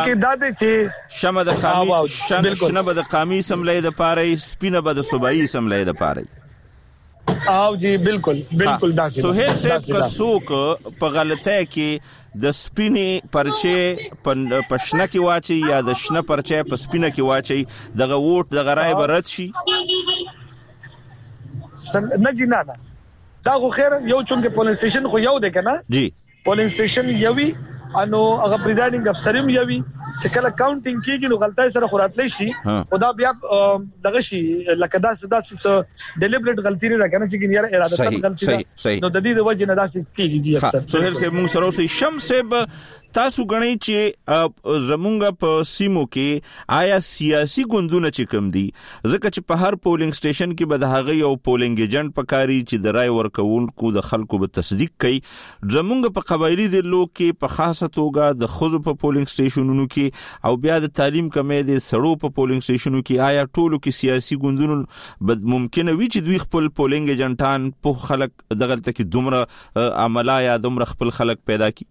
قامي سملې د پاره سپینه به د صوبایي سملې د پاره او جی بالکل دا سہیل صاحب کڅوک په غلطه کې د سپینې پرچې پښنه کې واچي یا د شنه پرچې په سپینه کې واچي دغه ووټ د غرای برت شي نه جی نه دا خو خیر یو چونګه پولیس سټیشن خو یو دی کنه جی پولیس سټیشن یوي انو هغه پریزایډینګ افسر هم یوي چې کله کاونټینګ کیږي نو غلطۍ سره خوراتلی شي او دا بیا دغه شي لکه دا ډیلیبریټ غلطی نه راکنه چې ګنیره اراده غلطی نو د دې د وجه نه داسې کیږي جی اکثر سہیل سے موږ سره اوسې شمس صاحب تاسو غنئ چې زمونږ په سیمو کې آیا سیاسي ګوندونه چې کم دي ځکه چې په هر پولینګ سټیشن کې به د هغه یو پولینګ ایجنټ پکاري چې د رائے ورکوونکو د خلکو به تصدیق کوي زمونږ په قبایلی ضلعو کې په خاصه توګه د خزو په پولینګ سټیشنونو کې او بیا د تعلیم کمې د سړو په پولینګ سټیشنونو کې آیا ټولو کې سیاسي ګوندونه بد ممکنه وي چې دوی خپل پولینګ ایجنټان په خلک دغه کې دومره عملا یا دومره خپل خلک پیدا کی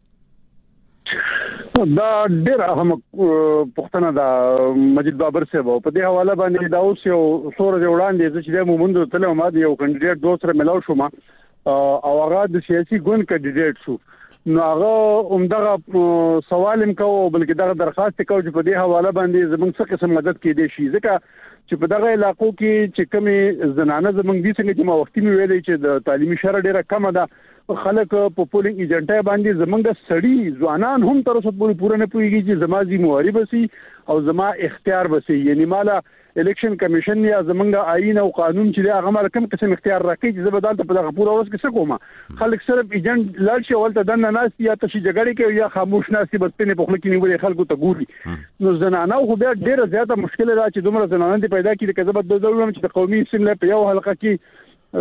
دا ډېر اهم پښتنه دا مجید بابر صاحب په دې حواله باندې دا اوس یو سور جوړاندې چې د مومند ته ما یو کینډیډیټ دوسر ملاو شوم او هغه د سیاسي ګوند کینډیډیټ شو نو هغه عمدغه سوال هم کوو بلکې دغه درخواست کوو چې په دې حواله باندې زموږ څه قسم مدد کېدې شي ځکه چې په دغه علاقو کې چې کومې زنانه زموږ دي څنګه چې ما وختي مې ویلې چې د تعلیمي شرح ډیره کم ده خلک په پولینګ ایجنټای باندې زمونږ سړی ځوانان هم تر اوسه پورې نه پوهیږي چې زما ذمہواری بسي او زما اختیار بسي یعنی مالا الیکشن کمیشن یا زمونږ آئین او قانون چې هغه مال کوم قسم اختیار راکړي چې زبدالته په دغه پوره اوس کې څه کومه خلک صرف ایجنټ لاړ شي ولته دنه ناس یا تشي جګړه کوي یا خاموش ناس بس په خپل کې نیولې خلکو ته ګوري نو زنانه خو بیا ډیره زیاته مشکل ده چې دومره زنانه پیدا کړي چې زبد ضرورم چې قومي سیمه په یو حلقه کې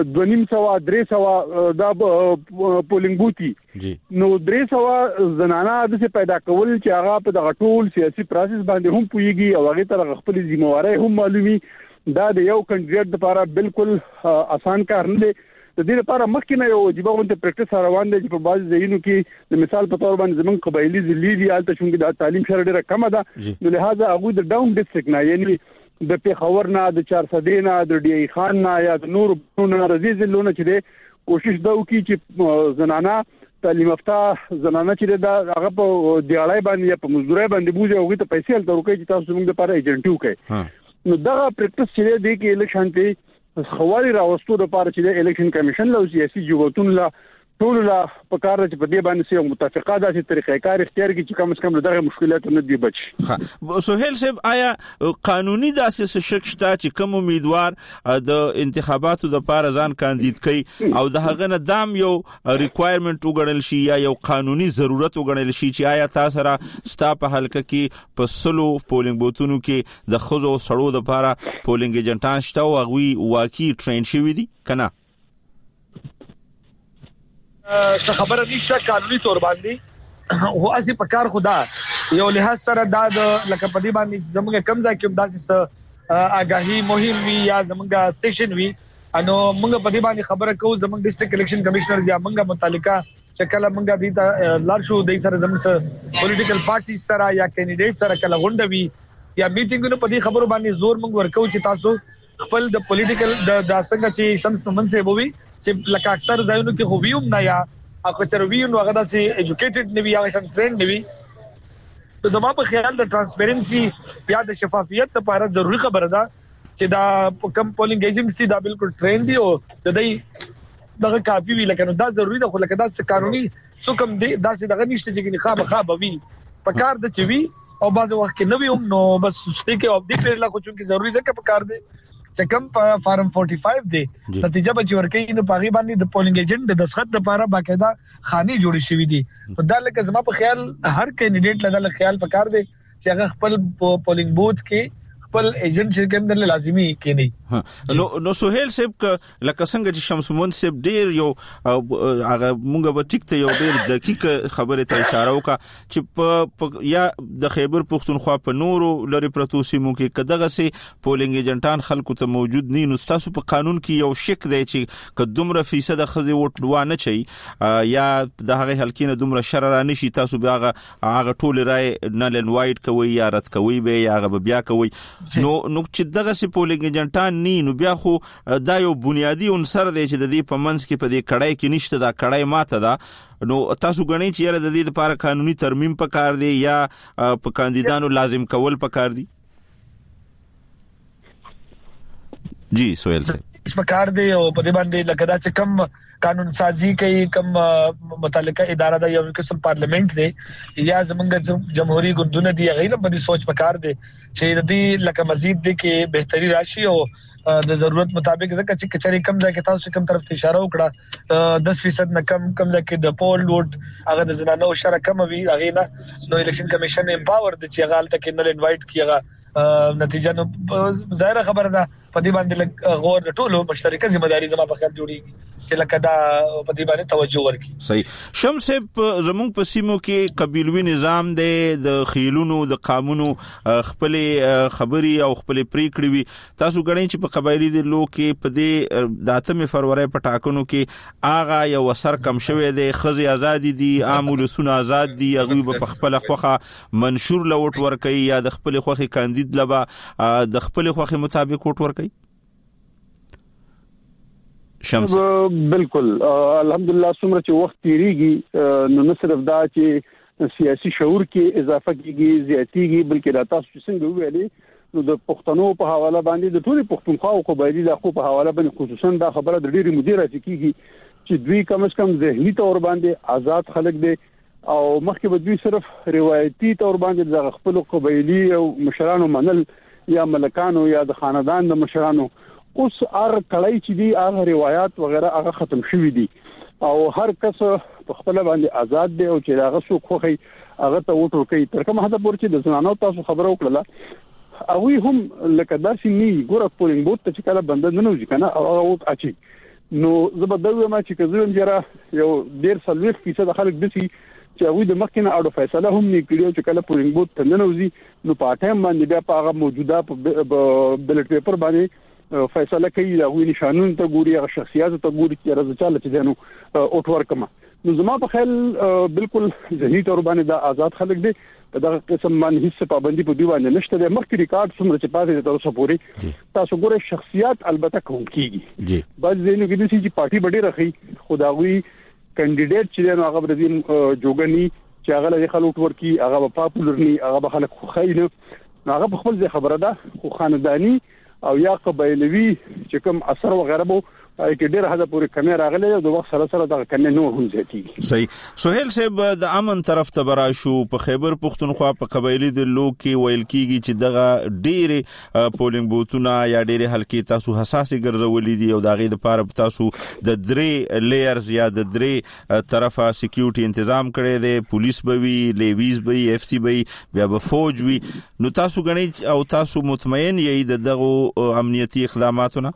2.5 دا پولینګ بوتي نو 300 زنانه د څه پیدا کول چې هغه په دغه ټول سیاسي پروسس باندې هم پويږي او هغه تر خپل ذمہواری هم معلومي دا د یو کینډیډیټ لپاره بالکل آسان کار نه دی د دې لپاره مخکې یو واجب غونډه پریکټیس روان دي چې په بعض ځایونو کې د مثال په تور باندې زمون قبایلی ضلعي دي البته چې د تعلیم شر ډیره کم ده نو لہذا هغه د ډاون ډیسټریکټ نه یعنی د پیښور نه د 400 نه د ډی خان نه یا د نور بنو رزيز لونه چې کوشش دا وکړي چې زنانه تعلیم یافته زنانه چې دا هغه په دیالای باندې یا په مزدوري باندې بوزي او ته پیسې هلته ورکړي چې تاسو موږ لپاره ایجنټ وکړي نو دا پریکټیس چې دی کې الیکشن ته خوالي راوستو لپاره چې الیکشن کمیشن له سیاسي جوړتون لا ټول لا په کار چې په دې باندې سي متفقه داسې طریقې کار اختیار کی چې کم از کم دغه مشکلات نه دی بچ. سہیل صاحب آیا قانوني داسې شک شته چې کوم امیدوار د انتخاباتو د لپاره ځان کاندید کړي او د هغه نه دام یو ریکوایرمنت وګڼل شي یا یو قانوني ضرورت وګڼل شي چې آیا تاسو را ستا په حلقه کې په سلو پولینګ بوتونو کې د خزو سړو د لپاره پولینګ ایجنټان شته او هغه واقعي ټرین شوی دي کنه؟ څه خبره نشته قانوني تور باندې هو اسی پکار خدا یو لحاظ سره دا لکه پدی باندې زموږ کم ځای کې داسې آگاهی مهم وی یا زموږ سیشن وی انو موږ پدی باندې خبره کوو زموږ ډیسټریکټ الیکشن کمشنر یا موږ متعلقه شکل موږ د لار شو د سره زموږ پولیټیکل پارټي سره یا کینډیډیټ سره کله غونډه وی یا میټینګونو پدی خبرو باندې زور موږ ورکو چې تاسو خپل د پولیټیکل د څنګه چې شمس منصب وي چې لکه اکثر ځایونو کې خو ویوم نه یا اکو چروي نو هغه داسې ایجوکیټډ نه وي یا ټرین نه وي ته زما په خیال د ترانسپیرنسي یا د شفافیت لپاره ضروری خبره ده چې دا کم پولینګ ایجنسی دا بالکل ټرین دی او د دې دغه کافي وی لکه نو دا ضروری ده خو لکه دا قانوني څه کم دی داسې دغه نشته چې خامخا وي په کار د چوي او بعض وخت کې نه وي نو بس سستي کې او دې په لکه چې ضروری ده په کار دی چې کوم په فارم 45 دی نتیجه به ورکې نو پاغي باندې د پولینګ ایجنټ د دسخط لپاره باقاعده خاني جوړې شوې دي دا لکه زما په خیال هر کینډیډیټ لګل خیال پکار دی چې هغه خپل پولینګ بوث کې خپل ایجنټ چې کوم د لازمي کې نه نو سہیل صاحب لکه څنګه چې شمس منصب ډیر یو هغه مونږ به ټیک ته یو ډیر دقیق خبره ته اشاره وکړه چې یا د خیبر پختونخوا په نورو لری پروتو سیمو کې کداغه سي پولینګ ایجنټان خلکو ته موجود نه نو تاسو په قانون کې یو شک دی چې کدومره فیصد خزي وټ وانه چي یا د هغه حلقینه دومره شرره نشي تاسو بیا هغه ټول رائے نل ان وایټ کوي یا رد کوي به یا هغه بیا کوي نو چې دغه سي پولینګ ایجنټان نو بیا خو دا یو بنیادی عنصر دی چې د دې په منځ کې په دې کړای کې نشته دا کړای ماته دا نو تاسو غنئ چې یاره د دې لپاره قانوني ترمیم پکار دی یا په کاندیدانو لازم کول پکار دی؟ جی سہیل صاحب پکار دی او په دې باندې لکه دا چې کم قانون سازی کوي کم متعلقه اداره دا یو قسم پارلیمنت دی یا زمونږ جمهوریت ګوندونه دی غیر په دې سوچ پکار دی چې د دې لکه مزید دی کې بهتري راشي او د ضرورت مطابق ځکه چې کچري کم ځای کې تاسو کم طرف ته اشاره وکړه 10% نه کم ځای کې د پول ووټ هغه د زنانو شره کم وی هغه نه نو الیکشن کمیشن امپاور د چې غالته کې نل انوایټ کیغه نتیجه نو ظاهر خبره ده په دې باندې غور د ټولو مشترکه ذمہ داری زما په خیال جوړیږي چې لکه دا په دې باندې توجه ورکړي. صحیح. شمس زموږ په سیمو کې قبیلوي نظام دی د خیلونو د قانونو خپل خبري او خپل پریکړې وي تاسو غواړئ چې په قبایلی د لو کې په دې د 8 فروری په ټاکنو کې اغه یو اثر کم شوی دی خزي آزادي دي عامل سونه آزاد دي هغه په خپل خوخه منشور لوټ ورکړي یا د خپل خوخه کاندید لبا د خپل خوخه مطابق وټ ورکړي؟ شمس بالکل الحمدلله څومره چې وخت تیریږي نو نه صرف دا چې سیاسي شعور کې اضافه کیږي زیاتیږي بلکې دا تاسو څنګه ویلي نو د پښتنو په حواله باندې د ټولي پښتونخوا او قبایلی علاقو په حواله باندې خصوصا دا خبره د ډېری مدیره کیږي چې دوی کم از کم ذهني تور باندې آزاد خلک دي او مخکې به دوی صرف روایتي تور باندې د خپل قبایلی او مشرانو منل یا ملکانو یا د خاندان د مشرانو اوس هغه کړای چې دی هغه روایت وغیرہ هغه ختم شوی دي او هر کس په خپل باندې آزاد دی او چې هغه څوک خوخي هغه ته وټور کوي تر کومه حد پورې چې د زنانو تاسو خبرو وکړه او هم لکه داسې ني ګوره پولینګ بوت ته چې کله بند نه وځي کنه او اچي نو زبردوی ما چې کزوم جره یو 1.5% خلک دسي چې هغه د مخکنه اړو فیصله هم نکړي چې کله پولینګ بوت ته نه وځي نو په ټایم باندې بیا په هغه موجوده بیلټ پیپر باندې فیصله کوي دا وی نشانون ته ګوري هغه شخصیت ته ګوري چې راځي چاله چې دنو اوټ ورکما نو زما په خیال بالکل ذهني تور باندې دا آزاد خلک دي دا قسم باندې هیڅ پابندي په دی باندې نشته د مخکې ریکارډ څومره چې پاتې تاسو پوری تاسو ګوره شخصیت البته کوم کیږي بعض ځینو کې د سي پارټي بډې راخي خداوي کینډیډیټ چې نو هغه برزین جوګنی چې هغه له خلک ورکی هغه پاپولر ني هغه خلک خاينه هغه په خپل ځای خبره ده خو خاندانی او یا قبایلوي چې کوم اثر وغیرہ بو چې ډېر حدا پورې کمی راغلی او د وخت سره سره دا کمی نو هم زیاتیږي. صحیح. سہیل صاحب د امن طرف ته براشو په خیبر پختونخوا په قبایلی د لوک کې ویل کیږي چې دغه ډېر پولینګ بوتونه یا ډېر حلقې تاسو حساسي ګرځولې دي او دغه د پاره تاسو د درې لیئرز یا د درې طرفه سکیورټي تنظیم کړی دی، پولیس به وي، لیویز به وي، اف سی به وي، بیا به فوج وي. نو تاسو غنی او تاسو مطمئن یې دغه امنیتي اقداماتونه؟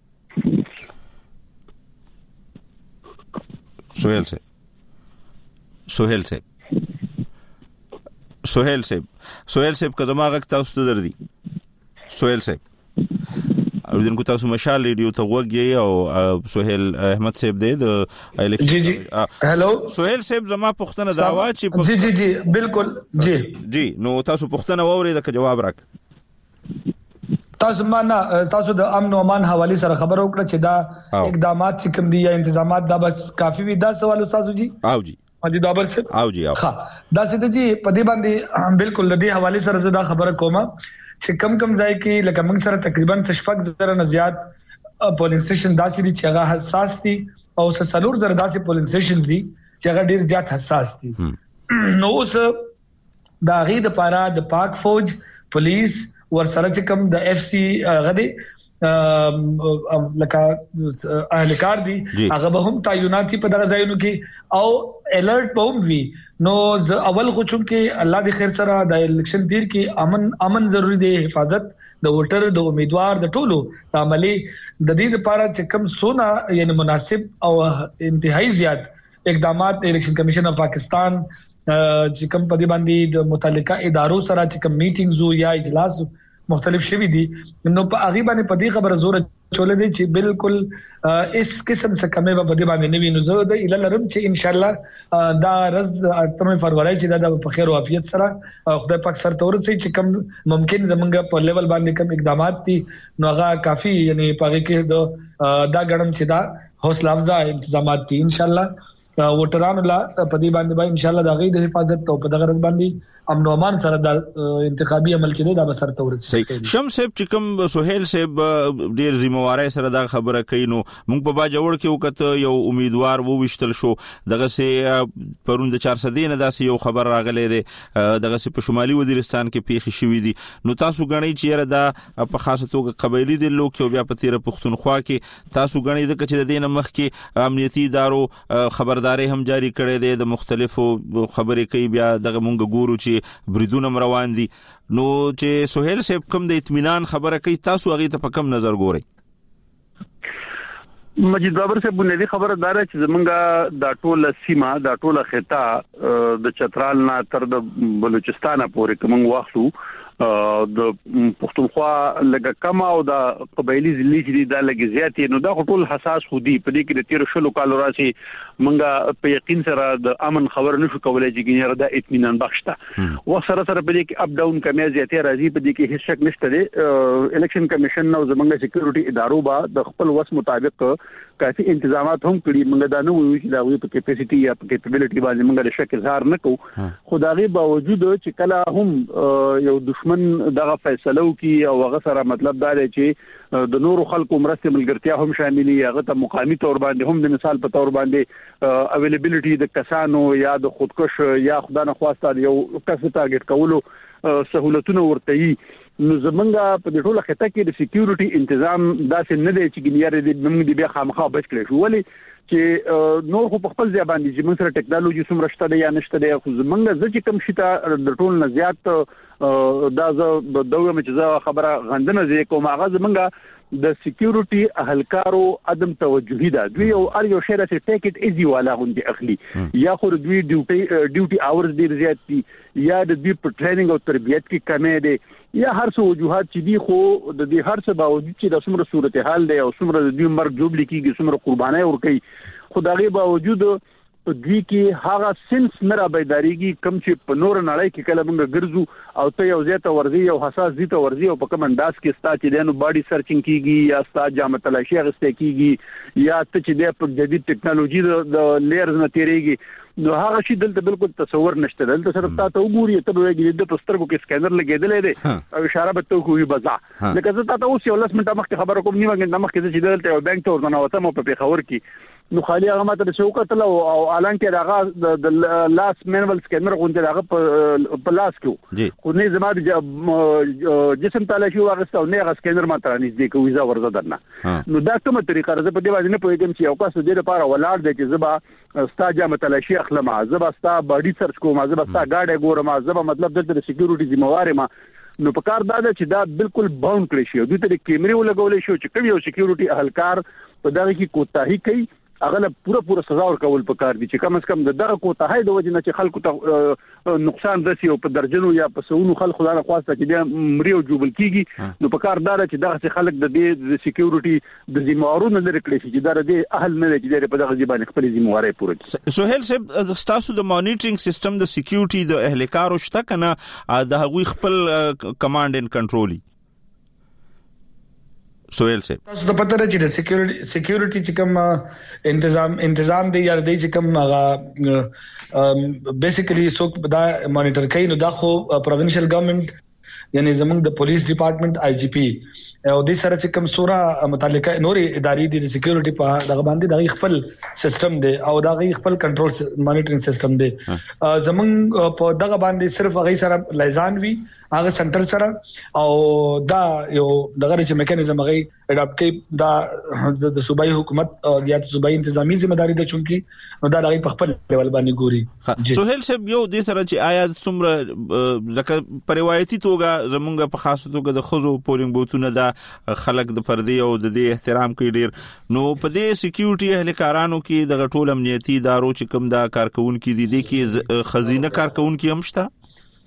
سہیل صاحب کا دماغ تاسو ته دردي. سہیل صاحب اوردن کو تاسو مشال ریډیو ته وګورئ او سہیل احمد صاحب د الیکشن. جی هلو سہیل صاحب زما پښتنه دا وا چې جی بالکل جی نو تاسو پښتنه ووري د جواب راک. تاسو د امن او امان حواله سره خبر وکړه چې دا اقدامات چې کوم دي یا انتظامات دا بس کافي وي. دا سوال استاد جی جی مجید بابر صاحب ها دا سید جی په دې باندې بالکل د دې حواله سره زدا خبر کوم چې کم ځای کې لکه موږ سره تقریبا 6,000 نه زیات پولینګ سټیشن داسې دي چې هغه حساس دي او 3,000 داسې پولینګ سټیشن دي چې هغه ډیر زیات حساس دي. نو اوس دا غي د پاره د پاک فوج پولیس ورسره چې کوم د اف سی غدي لکه اهلکار دي هغه به هم تعیناتي په دغه ځایونو کې او الرټ به هم وي. نو اول خو چې الله دې خیر سره د الیکشن تیر کې امن ضروری دی، حفاظت د ووټر د امیدوار د ټولو عملی د دې لپاره چې کوم سونا یعنی مناسب او انتهایی زیات اقدامات الیکشن کمیشن اف پاکستان چې کوم په دې باندې د متعلقه ادارو سره چې کوم میټینګز یا اجلاس مختلف شوی دي نو په هغه باندې په دې خبره زور چولې دي چې بالکل اس قسم څخه کمه به دې باندې نوی نو زه د اله لرم چې ان شاء الله دا رز 8 فروری چې دا په خیر او عافیت سره خدای پاک سره تور سي چې کوم ممکن زمونږ په لیول باندې کوم اقدامات دي نو هغه کافي یعنی په هغه کې دا غړم چې دا حوصله افزا انتظامات دي ان شاء الله وټرانو لا په دې باندې ان شاء الله د غي د حفاظت او په دغه رد باندې امن او امان سره د انتخابي عمل کې دا بسر تور سي. شمس صاحب چې کوم سہیل صاحب ډیر ذمہواری سره دا خبره کوي نو موږ په با جوړ کې وکړ یو امیدوار وو وشتل شو دغه سي پروند 400 نه داسې یو خبر راغلی دی دغه سي په شمالي وزیرستان کې پیښ شوې دي. نو تاسو غنئ چې دا په خاصه توګه قبایلی د لوک او بیا په تیر پښتونخوا کې تاسو غنئ د کچې د دینه مخ کې امنیتي ادارو خبرداري هم جاری کړې ده د مختلفو خبرې کوي بیا دغه مونږ ګورو چې بریدونه روان دي. نو چې سہیل صاحب کوم د اطمینان خبره کوي تاسو هغه ته په کوم نظر ګورئ؟ مجید بابر صاحب بنیادی خبره دار چې زمونږه د ټوله سیمه د ټوله خطه د چترال نه تر د بلوچستان پورې کوم واخلو د پښتونخوا لګه کما او د قبایلی ضلع چې دا لګي زیاتې نو دا ټول حساس خودي په دې کې د 13 شلو کال راسي منګه په یقین سره د امن خبر نشو کولای چې ګینه دا اطمینان بخښته و سره سره په دې کې اپ ډاون کمی زیاتې راځي په دې کې هیڅ شک نشته دی. الیکشن کمیشن نو زمونږه سکیورټي ادارو با د خپل وس مطابق کافي انتظامات هم کړی منګه دا نه وایي چې دا وی په کیپاسټي یا په کیپابیلیټي باندې منګه د شک اظهار نکو خدای باوجود چې کله هم یو دشمن دغه فیصلو کی او هغه سره مطلب دا دی چې د نورو خلکو مرسته ملګرتیا هم شاملي هغه ته مقامی تور باندې هم د مثال په تور باندې اویلیبিলিټي د کسانو یا د خودکش یا خدای نه خواسته یو کس ټارګټ کولو سہولتونه ورته نو زمونږه په دې ټوله خطه کې د سکیورټي تنظیم داسې نه دی چې ګنیاره دې موږ دې بیا خامخا بچ کړی شو ولی چې نور خو په خپل ځای باندې چې موږ سره ټیکنالوژي څومره شته دی یا نشته دی خو زمونږه چې کوم شي ته د ټول نه زیات دا زه دوه مچزه خبره غندنه زی کوم هغه زمونږه د سکیورټي اهلکارو عدم توجهي ده دوی او ار یو شهره چې ټیکټ ایزي والا غوندي اخلي یا خو دوی ډیوټي اورز ډیر زیات دي یا د دوی په ټریننګ او تربیت کې کمی دي یا هر څه وجوهات چې دي خو د دې هر څه باوجود چې د څومره صورتحال دی او څومره د دوی مرګ جوړ لیکيږي څومره قرباني ورکړي خدای باوجود په دې کې هغه سنس نه را بیداریږي کم چې په نور نړۍ کې کله موږ ګرځو او ته یو زیاته ورزي او حساس دي ته ورزي او په کوم انداز کې ستا چې دنو باډي سرچینګ کیږي یا ستا جامه تلاشي غسته کیږي یا ته چې د جدید ټیکنالوژي د لیرز نه تیریږي نو هغه شی دلته بالکل تصور نشته دلته صرف تاسو وګورئ ته وګورئ د پسترګو کې سکینر لګیدلې دی او اشاره به تو کوی بزا لکه زه تاسو اوس یو لاس منټه مخکې خبر کوم نیمه غنټه مخکې چې دلته یو بانک ته ورننه وته مو په پیښور کې نو خالي هغه ماته څه وکړل او اعلان کې هغه د لاس مینوال سکینر غونډه هغه په لاس کې خو نه زما د جسم تلاشي واغسته او نه هغه سکینر ماته نږدې کوي ویزا ورزه درنه نو دا کومه طریقه راځي په دې باندې نه پوهیږم چې یو کس دې لپاره ولاړ دی چې زبا ستا جامه تلاشي اخلم زبا ستا باډي سرچ کوم زبا ستا گاډي ګورم زبا مطلب د سکیورټي ذمہوار ما نو په کار دا چې دا بالکل باوند کړی شي دوی ته کیمرې ولګولې شو چې کوم یو سکیورټي اهلکار په دغه کې کوتاهي کوي هغه پوره سزا ورکول په کار دي چې کم از کم دغه کوتاهي د وجه نه چې خلکو ته نقصان رسي او په درجنو یا په سونو خلکو خدای خواسته چې د مریو جوبل کیږي نو په کار دا چې دغه خلک د دې سکیورټي د ذمہوارونو لري کړی چې دا د اهل نه چې په دغه ځبانه خپل ذمہواري پوره کړي سہیل صاحب تاسو د مانیټرینګ سیستم د سکیورټي د اهلکارو شته کنه د هغوی خپل کمانډ ان کنټرول سہیل صاحب تاسو ته پته راځي د سکیورټي چې کوم انتظام دی یا د چې کوم هغه بیسیکلی څوک دا مانیټر کوي نو دا خو پروینشل ګورنمنت یعنی زموږ د پولیس ډپارټمنټ آی جی پی او د سره چې کوم سوره متعلقه نوري ادارې دي د سکیورټي په دغه باندې د خپل سیستم دی او د خپل کنټرول مانیټرینګ سیستم دی زموږ په دغه باندې صرف هغه سره لایزان وی هغه سنټر سره او دا یو دغه چې میکانیزم هغه اډاپټ کوي دا د صوبایي حکومت یا د صوبایي انتظامی ځمېداري ده چونکی نو دا د خپل لیول باندې ګوري سہیل صاحب یو د سره چې آیا څومره لکه په روایتي توګه زمونږ په خاصه توګه د خزو پولینګ بوتونه دا خلک د پردې او د دې احترام کوي ډیر نو په دې سکیورټي اهلکارانو کې د ټول امنیتي ادارو چې کوم دا کارکونکو دي د کې خزینه کارکونکو هم شته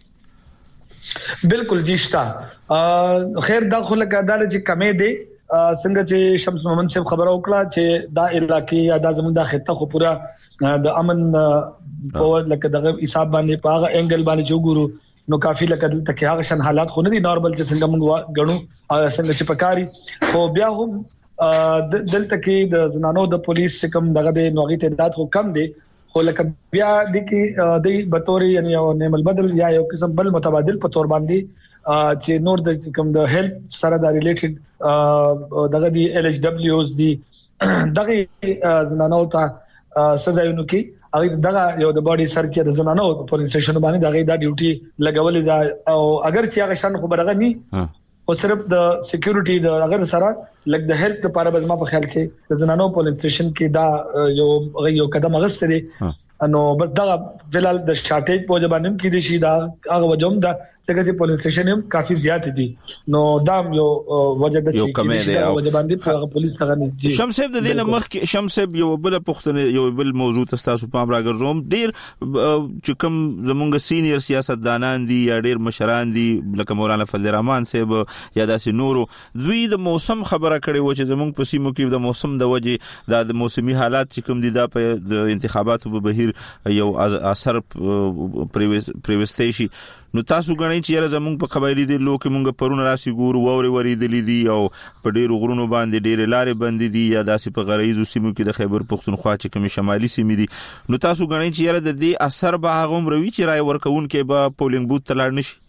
بالکل جشتا خیر دا خلک دا چې کمې دي څنګه چې شمس محمد صاحب خبر وکړه چې دا علاقې یا دا زموږ د خطه خو پورا د امن په لکه دغه حساب باندې پاغه انګل باندې جوړو نو کافي لکه دلته کې هغه شان حالات خو نه دي نارمل چې څنګه موږ غنو څنګه چې پکاري خو بیا هم دلته کې د زنانو د پولیس کوم دغه د نوغي تعداد خو کم دي خو لکه بیا د کې د بتوري یعنی یو نعمل بدل یا یو قسم بل متبادل په تور باندې چې نور د کوم د هیلث سره د ریلیټډ دغه دی ال ایچ دبليوز دی دغه زنانو ته سزاونه کې هغه دغه یو د باډي سرچ د زنانو په پولیس سټیشن باندې دغه د ډیوټي لګولې دا او اگر چې هغه شان خو برغه ني او صرف د سکیورټي د اگر سره لګ د هیلث لپاره به ما په خیال کې د زنانو پولیس سټیشن کې دا یو قدم اغسته دي نو بس دا فلال د شارټیج په ځبانم کې دي شي دا هغه وجوم دا څنګه چې پولیس سټیشن هم کافي زیات دي نو دا یو وجه د چې وجه باندې په پولیس څنګه نه شمس صاحب د دې مخ کې شمس صاحب یو بل پښتنه یو بل موضوع تاسو په امر راګرځوم ډیر چې کوم زمونږ سینیئر سیاستدانان دي یا ډیر مشران دي لکه مولانا فضل الرحمن صاحب یا داسې نورو دوی د موسم خبره کړي و چې زمونږ په سیمو کې د موسم د وجه د موسمي حالات چې کوم دي دا په د انتخاباتو په بهیر یو اثر پریوستي شي نو تاسو غنئ چې زمونږ په قبایلی دي لوکه مونږ پرونه راسي ګورو ووري وری دي دي او په ډیرو غرونو باندې ډیره لارې باندې دي یا داسې په غریزو سیمو کې د خیبر پختونخوا چې کوم شمالي سیمې دي نو تاسو غنئ چې د دې اثر به هغه مروي چې رای ورکون کې به پولینګ بوت تلاړ نشي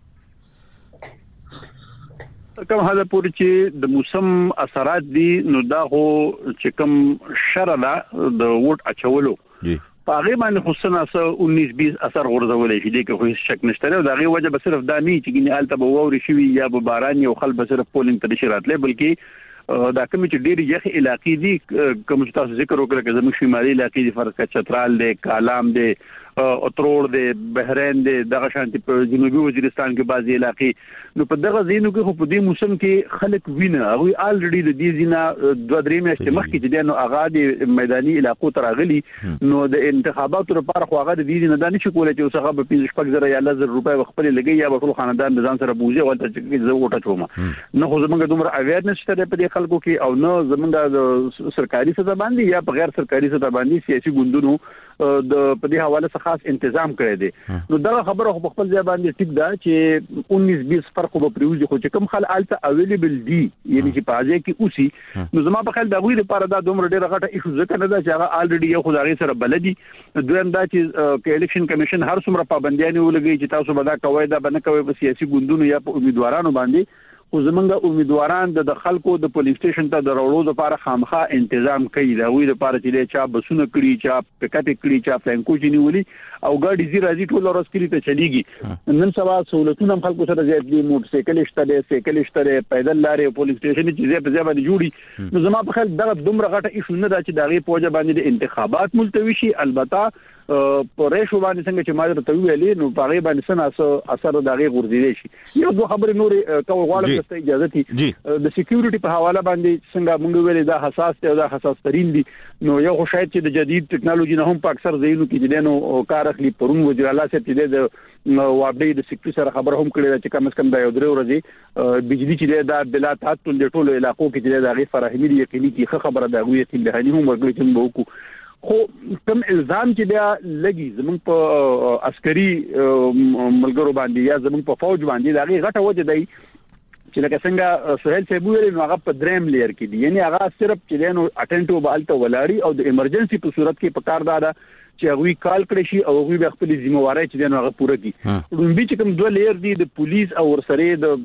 کوم هدا پورې چې د موسم اثرات دي نو دا هو چې کوم شرله د ووټ اچولو پاغه باندې خصوصا 19-20 اثر غورځولې شي د کوم شک نشته دا غي وجه به صرف دانی چې ګنې آلته به ووري شي یا به باران یو خل به صرف پولینګ ته نشراتلې بلکې دا کوم چې ډېر یخ علاقې دي کوم چې تاسو ذکر وکړه چې زموږ شمالي علاقې دي فرق چترال دي کالام دي اترور دي بحرین دي دغه شانتي په جنوبي وزیرستان کې بعضي علاقې نو په دغه زینو کې خو په دې موسم کې خلک وینه هغه الریډي د دې زینا 2-3 میاشتې مخکې چې نو هغه د میداني علاقو تر غلي نو د انتخاباتو لپاره خو هغه د دې نه دانش کولای چې اوسه به 15,000 یا 1000 روپۍ خپل لګي یا ټول خاندان د ځان سره بوزي ولته چې زه وټه چوم نو خو زمونږ دومره اویرنس شته په دې خلکو کې او نو زمونږ د سرکاري سطح باندې یا په غیر سرکاري سطح باندې سیاسي ګوندونو د په دې حواله لپاره خاص تنظیم کړی دی. نو دا خبره خو خپل ځای باندې ټیک ده چې 19-20 فرق به پریوزي خو چې کوم خل الته اویلیبل دي یعنی چې په ځای کې اوسي نو زما په خیال دا غوړي لپاره دا دومره ډیره غټه ایشو ځکه نه ده چې هغه الریډي یو خدای سره بلدي. دویم دا چې الیکشن کمیشن هر څومره پابندیاں ولګي چې تاسو به دا کوي دا بنه کوي په سیاسي ګوندونو یا په امیدوارانو باندې خو زمونږ امیدواران د خلکو د پولیس سټیشن ته د راوړو لپاره خامخا تنظیم کوي دا وی لپاره چې چا بسونه کړی چا پکټ کړی چا فلانکو چنیولي او ګاډي زی راځي ټول ورځ کړی ته چلیږي. نن سبا سہولتونه خلکو سره زیات دي موټر سایکل شته سایکل شته پیدل لارې پولیس سټیشن چې زی په ځای باندې جوړي. نو زما په خیال دا دومره غټه ایشو نه ده چې دغه پوجا باندې د انتخابات ملتوي شي. البته پرېښو باندې څنګه چې ما درته ویلې نو په غیبه باندې اثر دغه غورځیدي شي. یو دوه خبرې نورې کوم غواړم چې اجازه تي د سکیورټي په حواله باندې څنګه موږ ویلې دا حساس دی او دا حساس ترين دي. نو یو خو شاید چې د جدید ټکنالوژي نه هم په اکثر ځایونو کې د نو کار اخلي. پرون وزیر اعلی صاحب چې د وابډي د سکیورټي سره خبر هم کړی چې کم از کم دا یو درې ورځې بجلی چې دا بلا تعطل د ټولو علاقو کې چې دا غي فراهمي دي یقیني کی خبره دا غوي چې له هني هم ورګړي چې وکړو. خو کوم الزام چې بیا لګي زمونږ په عسکري ملګرو باندې یا زمونږ په فوج باندې دا غي غټه وجه دی چې لکه څنګه سہیل صاحب ویل نو هغه په دریم لیر کې دي یعنی هغه صرف چې نو اټینټیو بالته ولاړی او د ایمرجنسي په صورت کې پکار دا چې هغه کال کړی شي او هغه خپل ذمہواری چې نو هغه پوره کړي. رومبي چې کوم دوه لیر دي د پولیس او ورسره د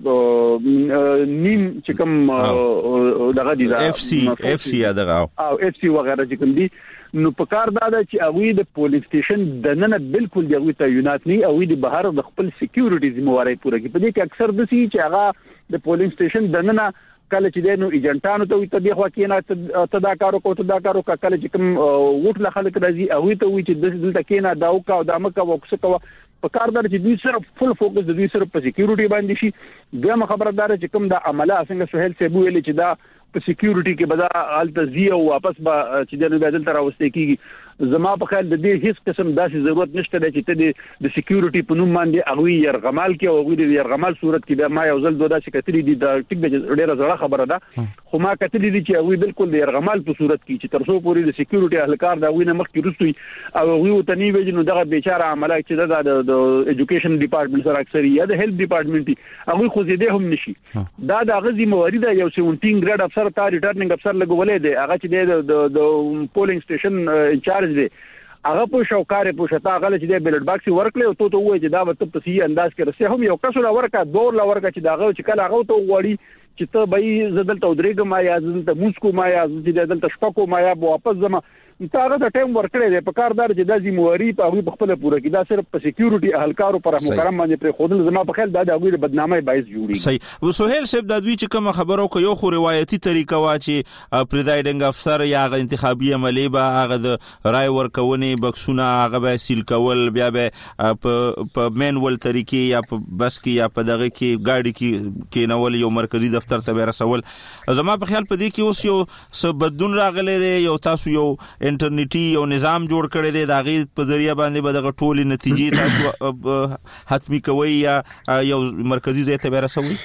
نیم چې کوم دغه دي اف سی دغه او اف سی وغیرہ چې کوم دي نو پکار دا چې هغه د پولیس سټیشن د نن بالکل دغه تعینات نه او د بهر د خپل سکیورټي ذمہواری پوره کړي. په دې کې اکثر د سي چې هغه د پولیس سټیشن د نن کله چې نو ایجنټانو ته ته دی خو کې نه تداکارو کله چې کوم وټ له خلک راځي هغه ته وی چې دلته کې نه داو کا او د مکه وکڅ کا په کار در چې دوی صرف فل فوکس د دوی صرف په سکیورټي باندې شي. دغه خبردار چې کوم د عمله څنګه سہیل صاحب ویل چې دا په سکیورټي کې بدا التزیه او واپس به چې د بدل تر اوسته کیږي. زما په خیال د دې هیڅ قسم داسې ضرورت نشته چې ته د سکیورټي په نوم باندې اغوی يرغمال کې او اغوی د يرغمال صورت کې د ما یو ځل دوه چې کتري دي د ټیک د ډیره زړه خبره ده خو ما کتري دي چې اغوی بالکل د يرغمال په صورت کې چې تر څو پورې د سکیورټي اهلکار دا وینه مخ کې رسوي او اغوی ته نی ویل نو دغه بیچاره عمله چې د ایجوکیشن ډپارټمنټ سره اکثر یا د هیلث ډپارټمنټ اغوی خو زیاده هم نشي. دا د غزي موارد یو 17 ګریډ افسر تا ریټرنینګ افسر لګولې دی هغه چې د پولینګ سټیشن انچارج دی هغه په شوکار په شتا غل چې د بیلټ باکس ورکړي او ته وایي چې دا به په صحیح انداز کې رسې هم یو کس لا ورکا دور لا ورکا چې داغه چې کله هغه ته وړي چې ته به زدل ته درېګ ما یا زدل ته موسکو ما یا زدل ته شپکو ما یا واپس زما ته هغه د ټایم ورکړي دی په کار دار چې د ذمہواری په هغه خپل پوره کې دا صرف په سکیورټي اهلکارو پر محترم باندې پر خودل زما په خیال دا د هغه بدنامي باعث جوړي. صحیح. سہیل صاحب د دوی چې کوم خبرو کو یو خو روایتي طریقه وا چې پریزایډینګ افسر یا هغه انتخابي عملی به هغه د رای ورکونې بکسونه هغه به سیل کول بیا به په مینول طریقې یا په بس کې یا په دغه کې گاډي کې نول یو مرکزی دفتر ته رسول. زما په خیال په دې کې اوس یو څه بدلون راغلی دی یو تاسو یو انټرنیټي یو نظام جوړ کړی دی دا غي په ذریعہ باندې به دغه ټولې نتیجې تاسو حتمی کوي یا یو مرکزی ځای ته رسوي.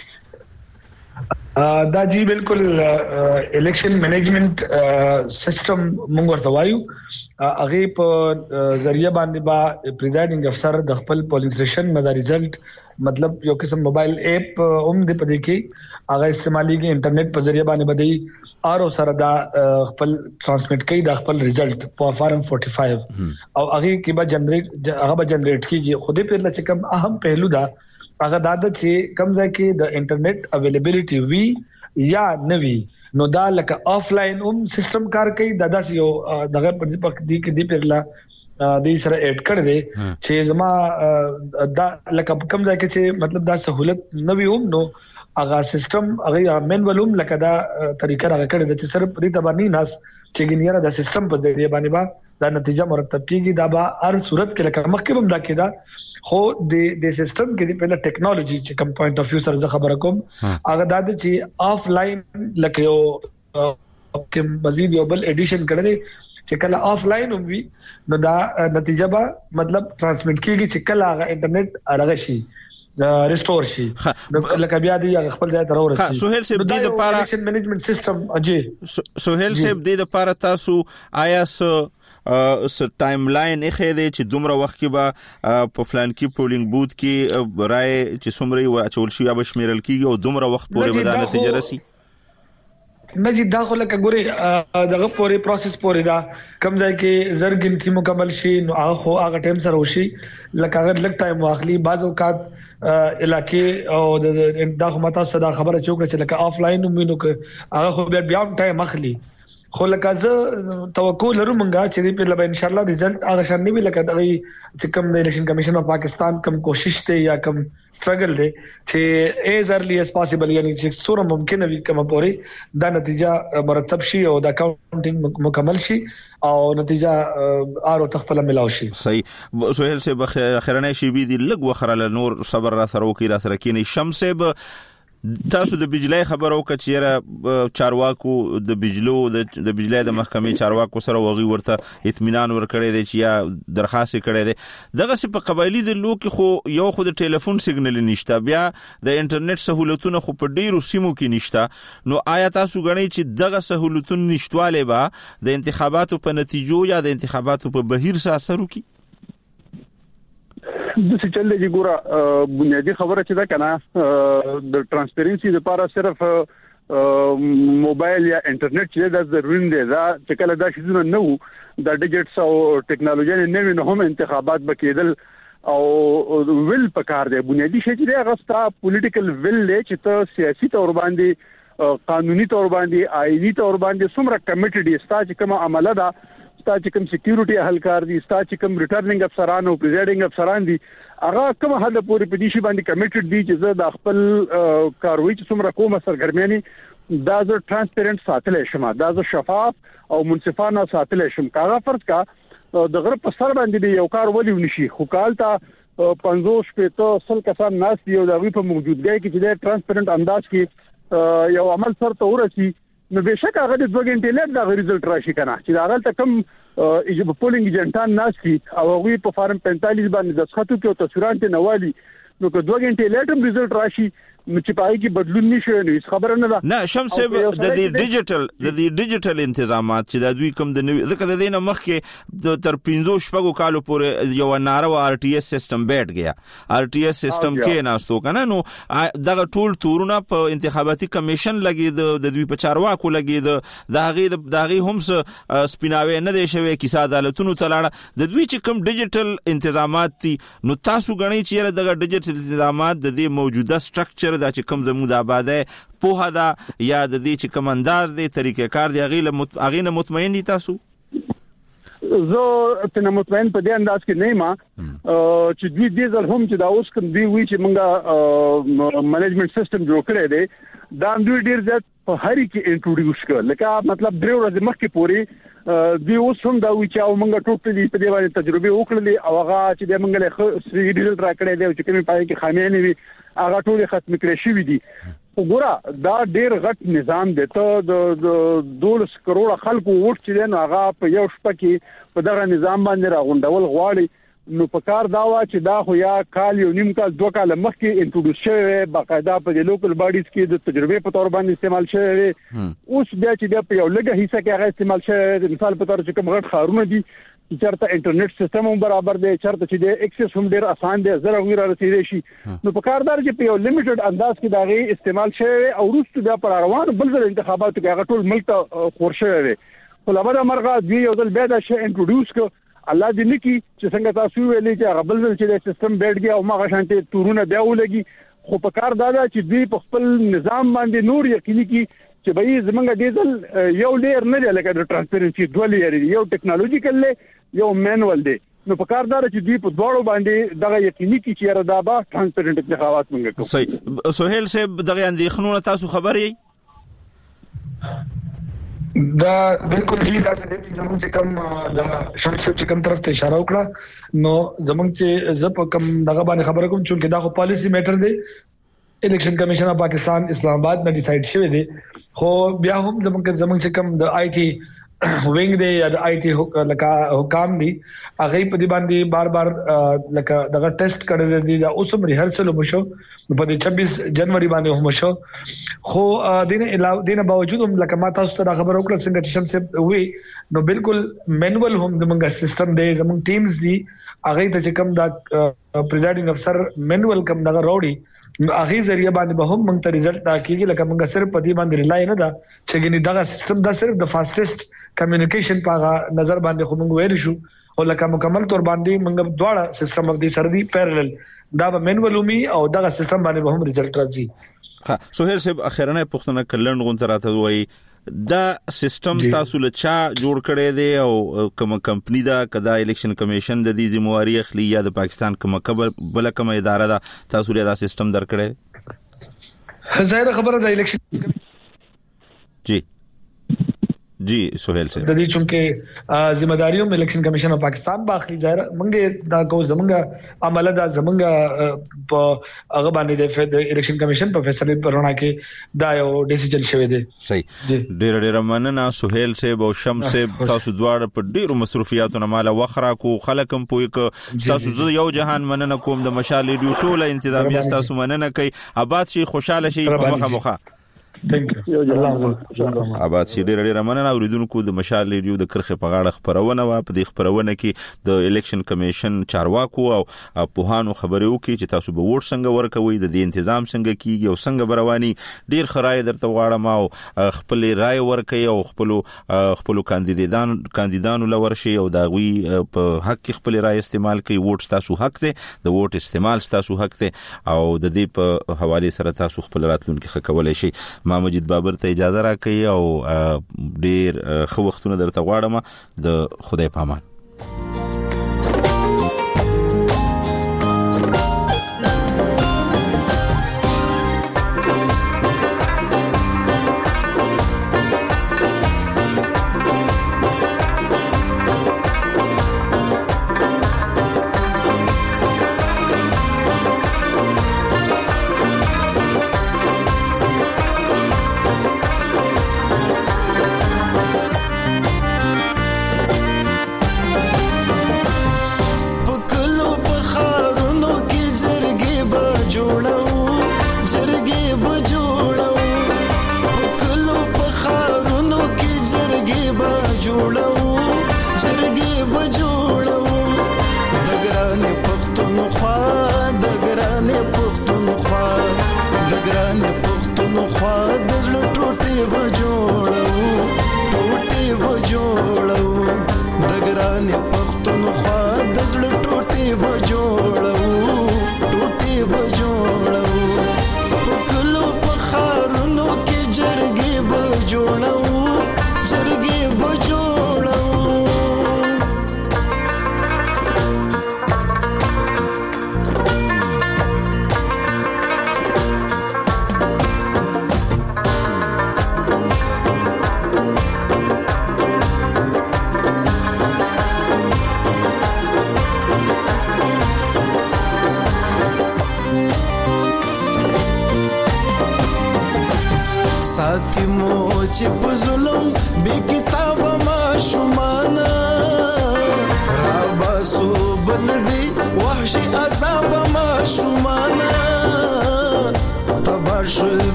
دا جی بالکل الیکشن منیجمنٹ سیستم موږ ورته وایو هغه په ذریعہ باندې با پریزایډینګ افسر د خپل پولیس سټیشن نه دا ریزلټ مطلب یو قسم موبایل اپ هم د پدې کې هغه استعمالي کې انټرنیټ په ذریعہ باندې بدی او سره دا خپل ترانسمیټ کوي د خپل ریزلټ فارم 45 او هغه کې به جنریټ کیږي خو دې په لچ کم اهم پهلو دا هغه دا چې کم ځای کې د انټرنیټ اویلیبিলিټي وی یا نوي نو دا لکه آفلاین سیستم کار کوي دا داس یو دغه په دې کې دی پرلا د سره اډ کړ دې چې زما دا لکه کم ځای کې چې مطلب دا سہولت نوي نو هغه سیستم هغه منولوم لکه دا طریقه راغ کړی چې سره پرې تبانی ناس چې ګنیره دا سیستم په دې باندې با دا نتیجه مرتب کیږي دا به هر صورت کې لکه مخکې هم دا کېدا خو د سیستم کې د پهله ټیکنالوژي چې کوم پوینټ اف ویو سره خبره کوم هغه دا چې آفلاین لکه یو کوم مزید یو بل ایډیشن کړی چې کله آفلاین وي نو دا نتیجه به مطلب ترانسمیټ کیږي چې کله هغه انټرنیټ راغی شي ریسټور شي لکه بیا دی خپل ځای ته راورسي. سہیل صاحب د لپاره الیکشن منیجمنت سیستم اجي سہیل صاحب د لپاره تاسو آیا س ټایم لاین یې دی چې دومره وخت کې به په فلان کې پولینګ بوت کې رائے چې څومره و اچول شي یا بشمیرل کیږي او دومره وخت پورې به دا نتیجه راسي؟ نه جی دا خو لکه ګوري دغه پورې پروسس پورې دا کم ځای کې زر ګنتی مکمل شي نو هغه ټایم سره وشي لکه هغه لږ ټایم واخلي بعض اوقات علاقې او دا خو ماته صدا خبره چوکړه چې لکه آفلاین ومنو کې هغه خو بیا ټایم اخلي خو لکه زه توقع لرم مونږه چې په لبا ان شاء الله رزلټ هغه شان نه وي لکه دغه چې کوم د الیکشن کمیشن اف پاکستان کوم کوشش ته یا کوم سټرګل دی چې از ارلی اس پاسبل یعنی چې سوره ممکن وي کوم پوري دا نتیجه مرتب شي او دا کاونټینګ مکمل شي او نتیجه ارو تخپل ملاو شي. صحیح سہیل سے بخیرنه شي بي دي لګ وخره نور صبر را سره وکي را سره کینی شمس به تاسو د بجلی خبرو کچېره چارواکو د بجلی د محکمې چارواکو سره وغي ورته اطمینان ورکړی دی چې یا درخواست کړی دی دغه څه په قبایلی د لوکي خو یو خو د ټلیفون سیګنل نشته بیا د انټرنیټ سہولتونه خو په ډیرو سیمو کې نشته نو آیا تاسو غنئ چې دغه سہولتونه نشټواله به د انتخاباتو په نتیجو یا د انتخاباتو په بهیر سره اثر وکړي؟ د څه چل دی ګوره بنیادی خبره چې دا کنه د ترانسپیرنسي لپاره صرف موبایل یا انټرنیټ چې د ضروري دی دا چې کله دا شیزونه نو د ډیجیټس او ټیکنالوژي نه ویني هم انتخابات بکیدل او ویل پکار دی بنیادی شی چې هغه ستا پولیټیکل ویل دی چې ته سیاسي تور باندې قانوني تور باندې آئینی تور باندې څومره کمیټډ یې ستا چې کوم عمله ده ستا چې کوم سکیورټي اهلکار دي ستا چې کوم ریټرنینګ افسران او پریزایډینګ افسران دي هغه کوم حد پورې په دې شی باندې کمیټډ دي چې زه د خپل کاروي چې څومره کومه سرګرمياني دا زه ترانسپیرنت ساتلې شم دا زه شفاف او منصفانه ساتلې شم کاغه فرض کا د غره په سر باندې یو کار ولې ونشي خو کالته 50 پېته سل کسان ناس دی او د غوی په موجودګۍ کې چې د ترانسپیرنت انداز کې یو عمل سره ته ورسي نو بهشکه هغه د 2 غنټې لږ د ریزلټ راشي کنه چې دا غلطه کم پولینګ ایجنټان ناس کی او هغه په فارم 45 باندې د ښخاتو کې تصویرانه نوالي نو که 2 غنټې لیټم ریزلټ راشي نو چې پای کې بدلون نشي نو خبره نه ده. نه شمس د دې ډیجیټل انتظامات چې د دوی کوم د ځکه د دینه مخ کې تر 15 شپږو کالو پورې یو نارو ار ټي اس سیستم بیٹھ گیا ار ټي اس سیستم کې ناستو کنه نو دغه ټول تورونه په انتخاباتي کمیشن لګي د دوی په چارواکو لګي د هغه هم سپیناوي نه دی شوی کیسه عدالتونو تلاړه د دوی چې کوم ډیجیټل انتظامات دي نو تاسو غنئ چې دغه ډیجیټل انتظامات د دې موجوده سټرکچر دا چې کوم زموږ د آباده په هدا یا د دې چې کوم انداز دی طریقې کار دی هغه نه مطمئن دي تاسو؟ زه ته مطمئن په دې انداز کې نه ما چې دوی دې ځل هم چې دا اوس کوم دی وی چې موږ منیجمنت سیستم جوړ کړی دی دا دوی ډیر ځات په هري کې انټروډیوس کړل لکه مطلب درې ورځې مخکې پورې دی اوس هم دا وی چې موږ ټوټلي په دې باندې تجربه وکړلې او هغه چې د موږ له ریزلټ راکړی دی چې کومې پای کې خامیان وي هغه ټول ختم کړی شوی دي وګوره دا ډیر غټ نظام دی ته د 12 کروڑ خلکو ووټ چې نو هغه په یو شپه کې په دغه نظام باندې راغونډول غواړي نو په کار دا وا چې دا خو یا کال یو نیم کال 2 کال مخکې انټروډوس شوی باقاعده په لوکل باډیز کې د تجربه په تور باندې استعمال شوی اوس بیا چې په یو لږه حصہ کې هغه استعمال شوی مثال په تور چې کوم غټ خارونه دي چرته انټرنیټ سیستم هم برابر دی چرته چې د اکسس هم ډیر اسان دی زره غوړه رسیدي شي نو په کاردار چې په یو لیمیټډ انداز کې دا غي استعمال شوی او وروسته بیا پر روان بل ځل انتخاباتو کې هغه ټول ملک ته خور شوی خو لبره مرغه دی یو ځل بیا دا شی انټروډوس کو الله دې نکي چې څنګه تاسو ویلې چې هغه بل ځل چې د سیستم بیٹھ گیا او ما غشانته تورونه بیا ولګي خو په کار دا چې دوی په خپل نظام باندې نور یقیني کی چې به زمونږ ډیزل یو لیر نه دی لکه د ترانسپیرنسي دوه لیر دی یو ټیکنالوژیکل یو مینوال دی نو په کار دا چې دوی په دواړو باندې دغه یقیني کی چې را دا با ترانسپیرنت انتخابات مونږ کوو. صحیح سہیل صاحب دغه اندېښنو تاسو خبر یې؟ دا بالکل دي دا چې زموږ چې کوم د شمس چې کوم طرف ته اشاره وکړه نو زموږ چې زپ کوم دغه باندې خبره کوم چې دا خو پالیسی میټر دی الیکشن کمیشن اف پاکستان اسلام آباد نه ډیسایډ شوی دی خو بیا هم زموږ چې کوم د آی ټي وینګ دی یا د آی ټي لکه حکام دي هغه په دې باندې بار لکه دغه ټیسټ کړل دي دا اوس ریهرسل وشو په 26 جنوري باندې هم شو خو دینه باوجود هم لکه ما تاسو ته خبر وکړه څنګه چې شمس وی نو بالکل مینوال هم زمونږ سیستم دی زمونږ ټیمز دي هغه ته چې کوم دا پریزایډینګ افسر مینوال کوم دغه راوړي هغه ذریعہ باندې به هم موږ ته رزلټ راکېږي لکه موږ صرف په دې باندې ریلای نه ده چې ګنې دغه سیستم دا صرف د فاستست کمیونیکیشن په نظر باندې خو موږ ویل شو او لکه مکمل تور باندې موږ دواړه سیستم د سردي پیرلل دا به مینولومي او دغه سیستم باندې به هم رزلټ راځي ها سهیل صاحب اخیرنه پښتنه کلن غون تراته وای دا سیستم تاسو له چا جوړ کړی دی او کوم کمپنی دا کدا الیکشن کمیشن د دې ذمہواری اخلي یا د پاکستان کوم بل کوم اداره دا تاسو له دا سیستم درکړی ظاهر خبره د الیکشن جی سہیل سے د دې چونکه ذمہ داریو میں الیکشن کمیشن اف پاکستان باخلی ظاهر منګه دا کو زمونږه عمل دا زمونږه په هغه باندې د الیکشن کمیشن په فیصله پرونه کې دا یو ډیسیژن شوی دی صحیح ډیر مننه سہیل سے او شمس سے تاسو دواړه په ډیرو مصروفیاتونو مال وخرا کو خلکم پوي ک تاسو یو جهان مننه کوم د مشال ډیو ټوله انتظامیه تاسو مننه کوي آباد شي خوشاله شي په مخه آباد شي ډیر مننه اوریدونکو د مشال ریډیو د کرخه په غاړه خبرونه و په دې خبرونه کې د الیکشن کمیشن چارواکو او پوهانو خبرې وکړي چې تاسو به ووټ څنګه ورکوي د دې تنظیم څنګه کیږي او څنګه برواني ډیر خرای درته غواړم او خپل رائے ورکړي او خپل کاندیدانو لور شي او داوی په حق کې خپل رائے استعمال کوي ووټ تاسو حق دی د ووټ استعمال تاسو حق دی او د دې په حواله سره تاسو خپل راتلونکي خکولای شي ما مجید بابر ته اجازه راکړئ او ډیر خو وختونه درته غواړم د خدای پامان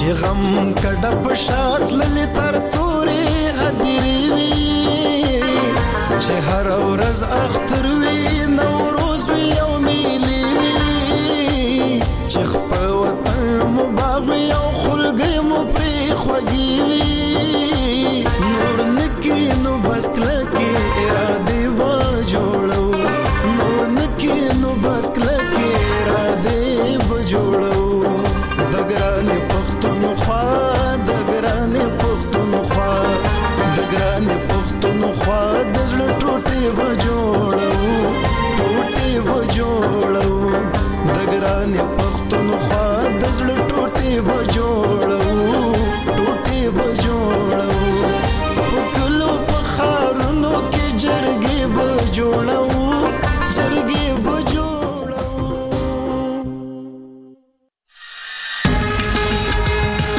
چې غم کډه پشات للی تر تورې هدیری وی چې هر ورځ اختر وی نوروز وی او میلی وی چې خپل وطن مو باغ او خلګي مو پری خوږی وی نور نکی نو بس کلک